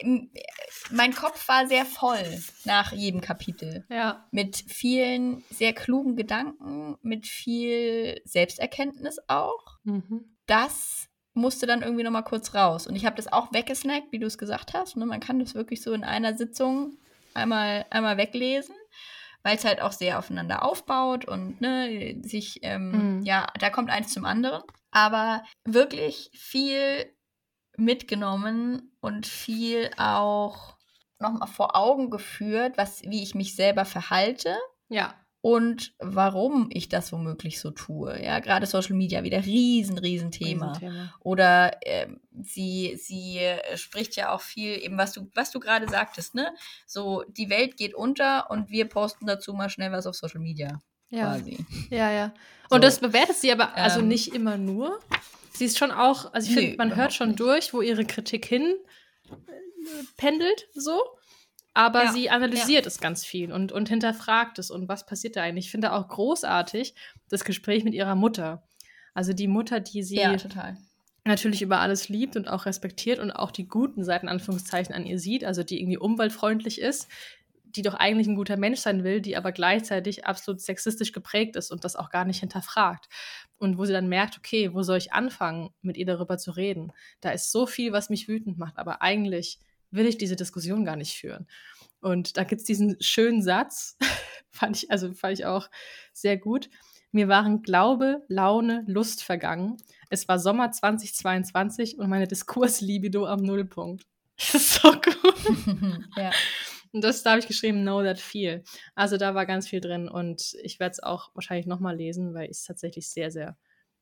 [SPEAKER 2] mein Kopf war sehr voll nach jedem Kapitel.
[SPEAKER 1] Ja.
[SPEAKER 2] Mit vielen sehr klugen Gedanken, mit viel Selbsterkenntnis auch.
[SPEAKER 1] Mhm.
[SPEAKER 2] Das musste dann irgendwie nochmal kurz raus. Und ich habe das auch weggesnackt, wie du es gesagt hast. Ne? Man kann das wirklich so in einer Sitzung einmal, einmal weglesen, weil es halt auch sehr aufeinander aufbaut und ne, sich, ähm,
[SPEAKER 1] Mhm.
[SPEAKER 2] ja, da kommt eins zum anderen. Aber wirklich viel mitgenommen und viel auch nochmal vor Augen geführt, was, wie ich mich selber verhalte.
[SPEAKER 1] Ja.
[SPEAKER 2] Und warum ich das womöglich so tue. Ja, gerade Social Media wieder riesen, riesen Thema.
[SPEAKER 1] Riesenthema.
[SPEAKER 2] Oder ähm, sie, sie äh, spricht ja auch viel, eben was du, was du gerade sagtest, ne? So, die Welt geht unter und wir posten dazu mal schnell was auf Social Media.
[SPEAKER 1] Ja.
[SPEAKER 2] Quasi.
[SPEAKER 1] Ja, ja. Und
[SPEAKER 2] So.
[SPEAKER 1] das bewertet sie aber also
[SPEAKER 2] Ähm,
[SPEAKER 1] nicht immer nur. Sie ist schon auch, also ich
[SPEAKER 2] Nö,
[SPEAKER 1] finde, man hört
[SPEAKER 2] überhaupt
[SPEAKER 1] schon
[SPEAKER 2] nicht.
[SPEAKER 1] durch, wo ihre Kritik hin äh, pendelt, so. Aber
[SPEAKER 2] Ja,
[SPEAKER 1] sie analysiert es ganz viel und, und hinterfragt es und was passiert da eigentlich. Ich finde auch großartig das Gespräch mit ihrer Mutter. Also die Mutter, die sie
[SPEAKER 2] Ja, total.
[SPEAKER 1] natürlich über alles liebt und auch respektiert und auch die guten Seiten, Anführungszeichen, an ihr sieht, also die irgendwie umweltfreundlich ist, die doch eigentlich ein guter Mensch sein will, die aber gleichzeitig absolut sexistisch geprägt ist und das auch gar nicht hinterfragt. Und wo sie dann merkt, okay, wo soll ich anfangen, mit ihr darüber zu reden? Da ist so viel, was mich wütend macht, aber eigentlich will ich diese Diskussion gar nicht führen. Und da gibt es diesen schönen Satz, fand ich, also fand ich auch sehr gut. Mir waren Glaube, Laune, Lust vergangen. Es war Sommer zweitausendzweiundzwanzig und meine Diskurslibido am Nullpunkt. Das ist so gut.
[SPEAKER 2] Ja.
[SPEAKER 1] Und das, da habe ich geschrieben, know that feel. Also da war ganz viel drin und ich werde es auch wahrscheinlich nochmal lesen, weil ich es tatsächlich sehr, sehr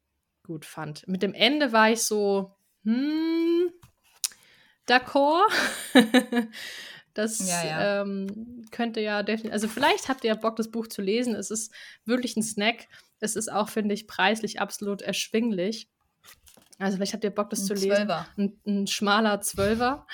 [SPEAKER 1] gut fand. Mit dem Ende war ich so, hm, d'accord. Das
[SPEAKER 2] Ja, ja.
[SPEAKER 1] Ähm, könnte ja definitiv, also vielleicht habt ihr ja Bock, das Buch zu lesen. Es ist wirklich ein Snack. Es ist auch, finde ich, preislich absolut erschwinglich. Also vielleicht habt ihr Bock, das
[SPEAKER 2] Ein
[SPEAKER 1] zu lesen.
[SPEAKER 2] Zwölfer.
[SPEAKER 1] Ein, ein schmaler Zwölfer.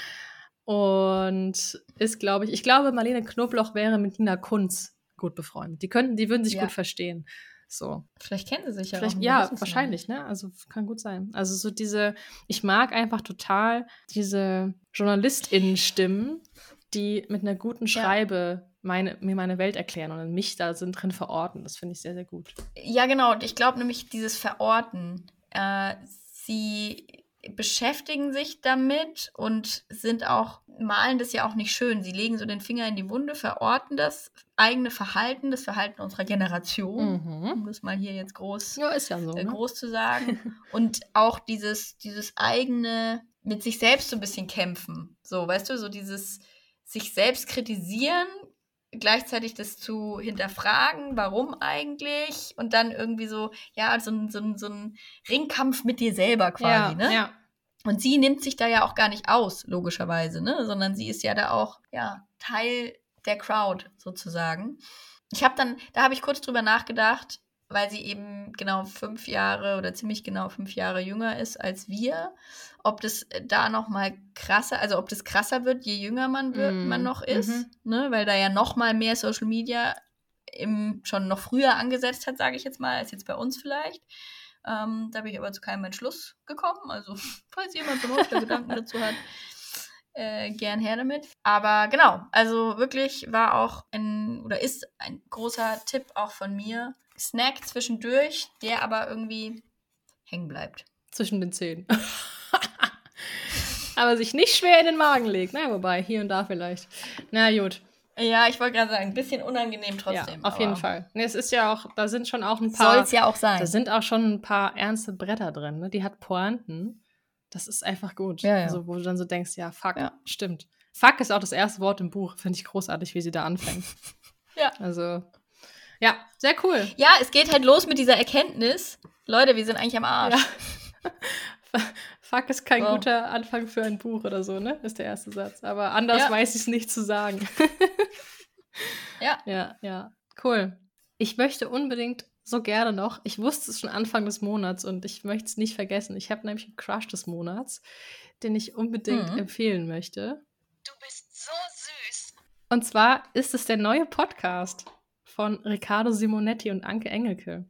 [SPEAKER 1] Und ist, glaube ich, ich glaube, Marlene Knobloch wäre mit Nina Kunz gut befreundet. Die könnten, die würden sich
[SPEAKER 2] Ja.
[SPEAKER 1] gut verstehen. So.
[SPEAKER 2] Vielleicht kennen sie sich ja
[SPEAKER 1] Vielleicht,
[SPEAKER 2] auch.
[SPEAKER 1] ja, wahrscheinlich, ne? Also kann gut sein. Also so diese, ich mag einfach total diese JournalistInnen-Stimmen, die mit einer guten Schreibe ja. meine, mir meine Welt erklären und mich da sind drin verorten. Das finde ich sehr, sehr gut.
[SPEAKER 2] Ja, genau. Und ich glaube nämlich dieses Verorten, äh, sie beschäftigen sich damit und sind auch, malen das ja auch nicht schön. Sie legen so den Finger in die Wunde, verorten das eigene Verhalten, das Verhalten unserer Generation, mhm. um das mal hier jetzt groß,
[SPEAKER 1] ja, ist ja so,
[SPEAKER 2] äh,
[SPEAKER 1] ne?
[SPEAKER 2] groß zu sagen. Und auch dieses, dieses eigene mit sich selbst so ein bisschen kämpfen. So, weißt du, so dieses sich selbst kritisieren, gleichzeitig das zu hinterfragen, warum eigentlich, und dann irgendwie so, ja, so ein, so ein, so ein Ringkampf mit dir selber quasi,
[SPEAKER 1] ja,
[SPEAKER 2] ne?
[SPEAKER 1] Ja.
[SPEAKER 2] Und sie nimmt sich da ja auch gar nicht aus, logischerweise, ne? Sondern sie ist ja da auch, ja, Teil der Crowd sozusagen. Ich habe dann, da habe ich kurz drüber nachgedacht, weil sie eben genau fünf Jahre oder ziemlich genau fünf Jahre jünger ist als wir, ob das da noch mal krasser, also ob das krasser wird, je jünger man, wird, mm. man noch ist, mm-hmm. ne? Weil da ja noch mal mehr Social Media im, schon noch früher angesetzt hat, sage ich jetzt mal, als jetzt bei uns vielleicht. Ähm, da bin ich aber zu keinem Entschluss gekommen. Also, falls jemand von euch da Gedanken dazu hat, äh, gern her damit. Aber genau, also wirklich war auch ein, oder ist ein großer Tipp auch von mir. Snack zwischendurch, der aber irgendwie hängen bleibt.
[SPEAKER 1] Zwischen den Zähnen. Aber sich nicht schwer in den Magen legt. Na, wobei, hier und da vielleicht. Na gut.
[SPEAKER 2] Ja, ich wollte gerade sagen, ein bisschen unangenehm trotzdem.
[SPEAKER 1] Ja, auf jeden Fall. Nee, es ist ja auch, da sind schon auch ein paar.
[SPEAKER 2] Soll es ja auch sein.
[SPEAKER 1] Da sind auch schon ein paar ernste Bretter drin, ne? Die hat Pointen. Das ist einfach gut.
[SPEAKER 2] Ja, ja.
[SPEAKER 1] Also, wo du dann so denkst, ja, fuck, ja. stimmt. Fuck ist auch das erste Wort im Buch. Finde ich großartig, wie sie da anfängt.
[SPEAKER 2] Ja.
[SPEAKER 1] Also, ja, sehr cool.
[SPEAKER 2] Ja, es geht halt los mit dieser Erkenntnis. Leute, wir sind eigentlich am Arsch.
[SPEAKER 1] Ja. Fuck ist kein oh. guter Anfang für ein Buch oder so, ne? Ist der erste Satz. Aber anders ja. weiß ich es nicht zu sagen.
[SPEAKER 2] Ja.
[SPEAKER 1] Ja, ja. Cool. Ich möchte unbedingt so gerne noch, ich wusste es schon Anfang des Monats und ich möchte es nicht vergessen. Ich habe nämlich einen Crush des Monats, den ich unbedingt mhm. empfehlen möchte.
[SPEAKER 2] Du bist so süß.
[SPEAKER 1] Und zwar ist es der neue Podcast von Riccardo Simonetti und Anke Engelke.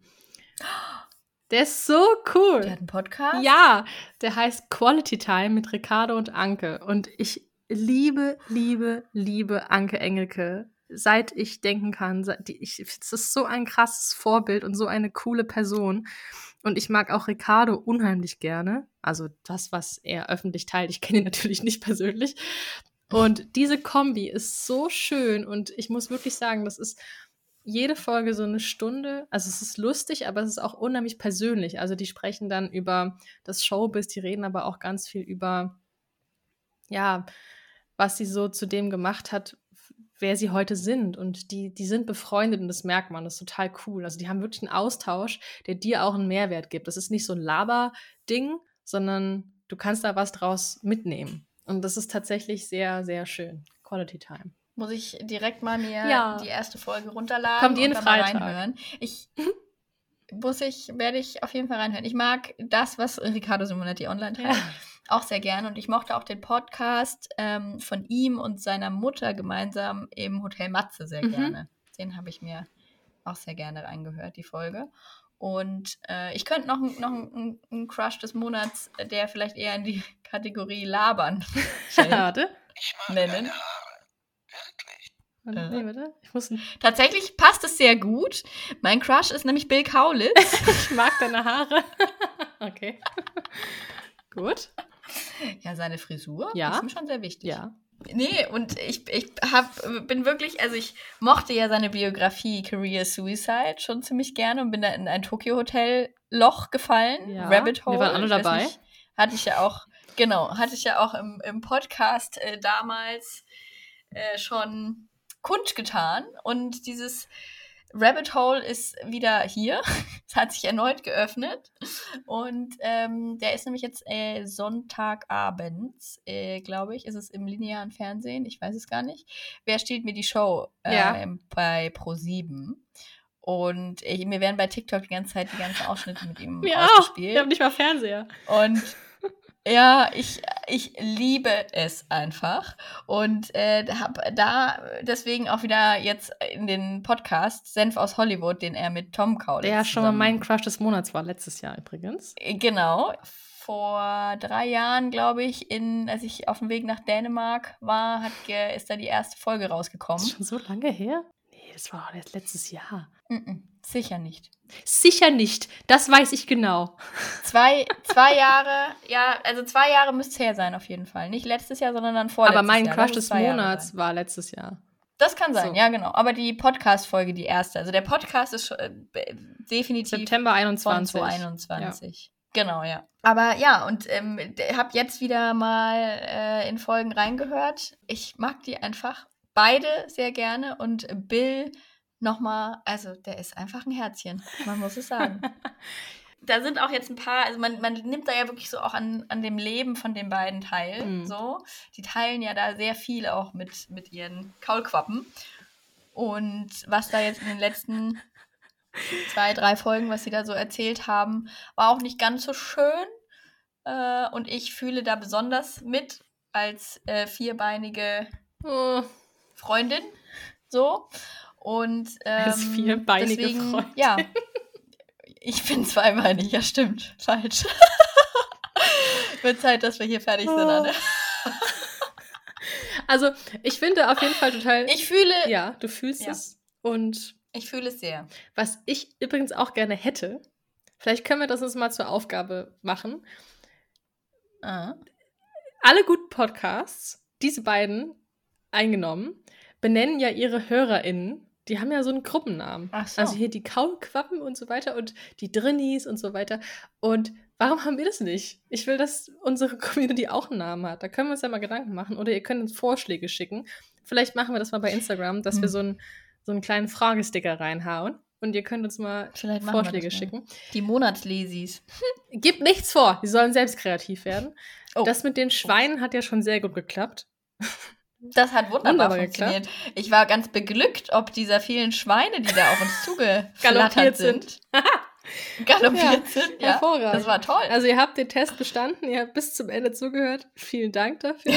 [SPEAKER 1] Der ist so cool.
[SPEAKER 2] Der hat einen Podcast?
[SPEAKER 1] Ja, der heißt Quality Time mit Riccardo und Anke. Und ich liebe, liebe, liebe Anke Engelke. Seit ich denken kann. Seit die, ich, es ist so ein krasses Vorbild und so eine coole Person. Und ich mag auch Riccardo unheimlich gerne. Also das, was er öffentlich teilt. Ich kenne ihn natürlich nicht persönlich. Und diese Kombi ist so schön. Und ich muss wirklich sagen, das ist jede Folge so eine Stunde, also es ist lustig, aber es ist auch unheimlich persönlich. Also die sprechen dann über das Showbiz, die reden aber auch ganz viel über, ja, was sie so zu dem gemacht hat, wer sie heute sind. Und die, die sind befreundet und das merkt man, das ist total cool. Also die haben wirklich einen Austausch, der dir auch einen Mehrwert gibt. Das ist nicht so ein Laber-Ding, sondern du kannst da was draus mitnehmen. Und das ist tatsächlich sehr, sehr schön. Quality Time.
[SPEAKER 2] Muss ich direkt mal mir
[SPEAKER 1] ja.
[SPEAKER 2] die erste Folge runterladen
[SPEAKER 1] Kommt jeden
[SPEAKER 2] und dann
[SPEAKER 1] Freitag.
[SPEAKER 2] mal reinhören. Ich, muss ich, werde ich auf jeden Fall reinhören. Ich mag das, was Riccardo Simonetti online teilt, ja. auch sehr gerne. Und ich mochte auch den Podcast ähm, von ihm und seiner Mutter gemeinsam im Hotel Matze sehr mhm. gerne. Den habe ich mir auch sehr gerne reingehört, die Folge. Und äh, ich könnte noch, noch einen, einen Crush des Monats, der vielleicht eher in die Kategorie Labern
[SPEAKER 1] Warte.
[SPEAKER 2] nennen.
[SPEAKER 1] Äh. Nee, warte. Ich muss
[SPEAKER 2] Tatsächlich passt es sehr gut. Mein Crush ist nämlich Bill Kaulitz.
[SPEAKER 1] Ich mag deine Haare. Okay. Gut.
[SPEAKER 2] Ja, seine Frisur
[SPEAKER 1] ja.
[SPEAKER 2] ist mir schon sehr wichtig.
[SPEAKER 1] Ja.
[SPEAKER 2] Nee, und ich, ich hab, bin wirklich, also ich mochte ja seine Biografie Career Suicide schon ziemlich gerne und bin da in ein Tokyo-Hotel-Loch gefallen.
[SPEAKER 1] Ja.
[SPEAKER 2] Rabbit Hole.
[SPEAKER 1] Wir waren alle dabei.
[SPEAKER 2] Nicht, hatte ich ja auch, genau, hatte ich ja auch im, im Podcast äh, damals äh, schon kundgetan. Und dieses Rabbit Hole ist wieder hier. Es hat sich erneut geöffnet. Und ähm, der ist nämlich jetzt äh, Sonntagabends, äh, glaube ich, ist es im linearen Fernsehen. Ich weiß es gar nicht. Wer stiehlt mir die Show? Äh,
[SPEAKER 1] ja.
[SPEAKER 2] Bei ProSieben. Und ich, mir werden bei TikTok die ganze Zeit die ganzen Ausschnitte mit ihm
[SPEAKER 1] ja,
[SPEAKER 2] ausgespielt.
[SPEAKER 1] Ich habe nicht mal Fernseher.
[SPEAKER 2] Und Ja, ich, ich liebe es einfach. Und äh, habe da deswegen auch wieder jetzt in den Podcast Senf aus Hollywood, den er mit Tom Kaulitz
[SPEAKER 1] Der ja schon mal
[SPEAKER 2] zusammen-
[SPEAKER 1] mein Crush des Monats war, letztes Jahr übrigens.
[SPEAKER 2] Genau. Vor drei Jahren, glaube ich, in, als ich auf dem Weg nach Dänemark war, hat, ge- ist da die erste Folge
[SPEAKER 1] Das ist
[SPEAKER 2] rausgekommen.
[SPEAKER 1] schon so lange her? Nee, das war auch erst letztes Jahr.
[SPEAKER 2] Mm-mm, sicher nicht.
[SPEAKER 1] Sicher nicht. Das weiß ich genau.
[SPEAKER 2] Zwei, zwei Jahre, ja, also zwei Jahre müsste es her sein auf jeden Fall. Nicht letztes Jahr, sondern dann vorletztes
[SPEAKER 1] Aber mein
[SPEAKER 2] Jahr.
[SPEAKER 1] Crush
[SPEAKER 2] Lass es
[SPEAKER 1] des
[SPEAKER 2] zwei Jahre
[SPEAKER 1] Monats
[SPEAKER 2] sein.
[SPEAKER 1] war letztes Jahr.
[SPEAKER 2] Das kann sein,
[SPEAKER 1] So.
[SPEAKER 2] ja, genau. Aber die Podcast-Folge, die erste. Also der Podcast ist schon, äh, be- definitiv
[SPEAKER 1] September
[SPEAKER 2] von
[SPEAKER 1] einundzwanzig.
[SPEAKER 2] zwanzig einundzwanzig. Genau, ja. Aber ja, und ähm, habe jetzt wieder mal äh, in Folgen reingehört. Ich mag die einfach beide sehr gerne. Und Bill nochmal, also der ist einfach ein Herzchen. Man muss es sagen. Da sind auch jetzt ein paar, also man, man nimmt da ja wirklich so auch an, an dem Leben von den beiden teil.
[SPEAKER 1] Mhm.
[SPEAKER 2] So. Die teilen ja da sehr viel auch mit, mit ihren Kaulquappen. Und was da jetzt in den letzten zwei, drei Folgen, was sie da so erzählt haben, war auch nicht ganz so schön. Äh, und ich fühle da besonders mit als äh, vierbeinige
[SPEAKER 1] Oh,
[SPEAKER 2] Freundin. So. Und ähm,
[SPEAKER 1] Als vierbeinige
[SPEAKER 2] deswegen,
[SPEAKER 1] Freundin.
[SPEAKER 2] Ja. Ich bin zweibeinig, ja stimmt. Falsch. Wird Zeit, dass wir hier fertig sind, Anne.
[SPEAKER 1] also, ich finde auf jeden Fall total.
[SPEAKER 2] Ich fühle,
[SPEAKER 1] ja, du fühlst
[SPEAKER 2] Ja.
[SPEAKER 1] es. Und
[SPEAKER 2] ich fühle es sehr.
[SPEAKER 1] was ich übrigens auch gerne hätte, vielleicht können wir das uns mal zur Aufgabe machen.
[SPEAKER 2] Ah.
[SPEAKER 1] Alle guten Podcasts, diese beiden eingenommen, benennen ja ihre HörerInnen. Die haben ja so einen Gruppennamen.
[SPEAKER 2] Ach so.
[SPEAKER 1] Also hier die Kaulquappen und so weiter und die Drinnies und so weiter. Und warum haben wir das nicht? Ich will, dass unsere Community auch einen Namen hat. Da können wir uns ja mal Gedanken machen. Oder ihr könnt uns Vorschläge schicken. Vielleicht machen wir das mal bei Instagram, dass
[SPEAKER 2] Hm.
[SPEAKER 1] wir so einen, so einen kleinen Fragesticker reinhauen. Und ihr könnt uns mal
[SPEAKER 2] Vielleicht machen wir
[SPEAKER 1] Vorschläge
[SPEAKER 2] das mal.
[SPEAKER 1] schicken.
[SPEAKER 2] Die Monatslesis.
[SPEAKER 1] Gebt nichts vor. Die sollen selbst kreativ werden.
[SPEAKER 2] Oh.
[SPEAKER 1] Das mit den Schweinen hat ja schon sehr gut geklappt.
[SPEAKER 2] Das hat wunderbar,
[SPEAKER 1] Wunderbar
[SPEAKER 2] funktioniert. Ich war ganz beglückt, ob dieser vielen Schweine, die da auf uns zugeflattert
[SPEAKER 1] Galoppiert
[SPEAKER 2] sind.
[SPEAKER 1] sind.
[SPEAKER 2] Galoppiert
[SPEAKER 1] Ja,
[SPEAKER 2] sind, ja.
[SPEAKER 1] hervorragend.
[SPEAKER 2] Das war toll.
[SPEAKER 1] Also ihr habt den Test bestanden, ihr habt bis zum Ende zugehört. Vielen Dank dafür.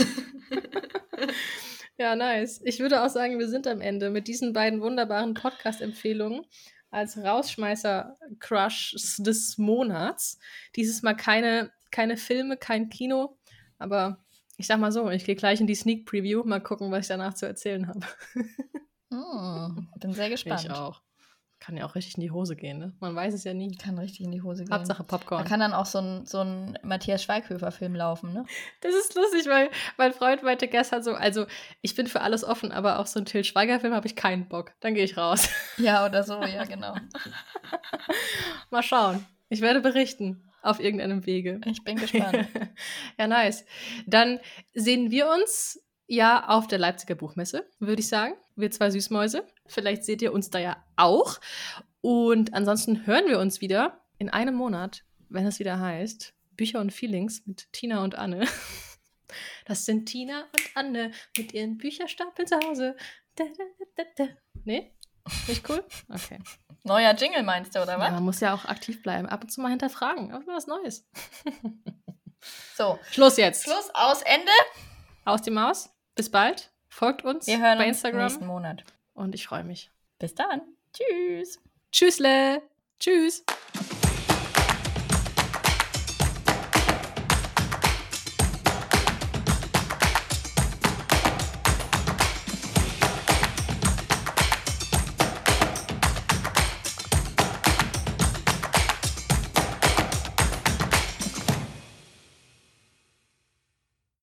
[SPEAKER 1] Ja, nice. Ich würde auch sagen, wir sind am Ende mit diesen beiden wunderbaren Podcast-Empfehlungen als Rausschmeißer-Crush des Monats. Dieses Mal keine, keine Filme, kein Kino, aber ich sag mal so, ich gehe gleich in die Sneak Preview, mal gucken, was ich danach zu erzählen habe.
[SPEAKER 2] Hm, bin sehr gespannt.
[SPEAKER 1] Ich auch. Kann ja auch richtig in die Hose gehen, ne? Man weiß es ja nie.
[SPEAKER 2] Kann richtig in die Hose gehen.
[SPEAKER 1] Hauptsache
[SPEAKER 2] Da
[SPEAKER 1] Popcorn.
[SPEAKER 2] kann dann auch so ein, so ein Matthias Schweighöfer-Film laufen, ne?
[SPEAKER 1] Das ist lustig, weil mein Freund meinte gestern so, also ich bin für alles offen, aber auf so einen Til Schweiger-Film habe ich keinen Bock. Dann gehe ich raus.
[SPEAKER 2] Ja, oder so, ja, genau.
[SPEAKER 1] Mal schauen. Ich werde berichten. Auf irgendeinem Wege.
[SPEAKER 2] Ich bin gespannt.
[SPEAKER 1] Ja, nice. Dann sehen wir uns ja auf der Leipziger Buchmesse, würde ich sagen. Wir zwei Süßmäuse. Vielleicht seht ihr uns da ja auch. Und ansonsten hören wir uns wieder in einem Monat, wenn es wieder heißt Bücher und Feelings mit Tina und Anne. Das sind Tina und Anne mit ihren Bücherstapeln zu Hause. Da, da, da, da. Nee? Nicht cool? Okay.
[SPEAKER 2] Neuer Jingle meinst du, oder
[SPEAKER 1] Ja,
[SPEAKER 2] was?
[SPEAKER 1] man muss ja auch aktiv bleiben. Ab und zu mal hinterfragen. Aber was Neues.
[SPEAKER 2] So,
[SPEAKER 1] Schluss jetzt.
[SPEAKER 2] Schluss, aus, Ende.
[SPEAKER 1] Aus die Maus. Bis bald. Folgt uns
[SPEAKER 2] Wir hören
[SPEAKER 1] bei
[SPEAKER 2] uns
[SPEAKER 1] Instagram.
[SPEAKER 2] nächsten Monat.
[SPEAKER 1] Und ich freue mich.
[SPEAKER 2] Bis dann. Tschüss.
[SPEAKER 1] Tschüssle. Tschüss.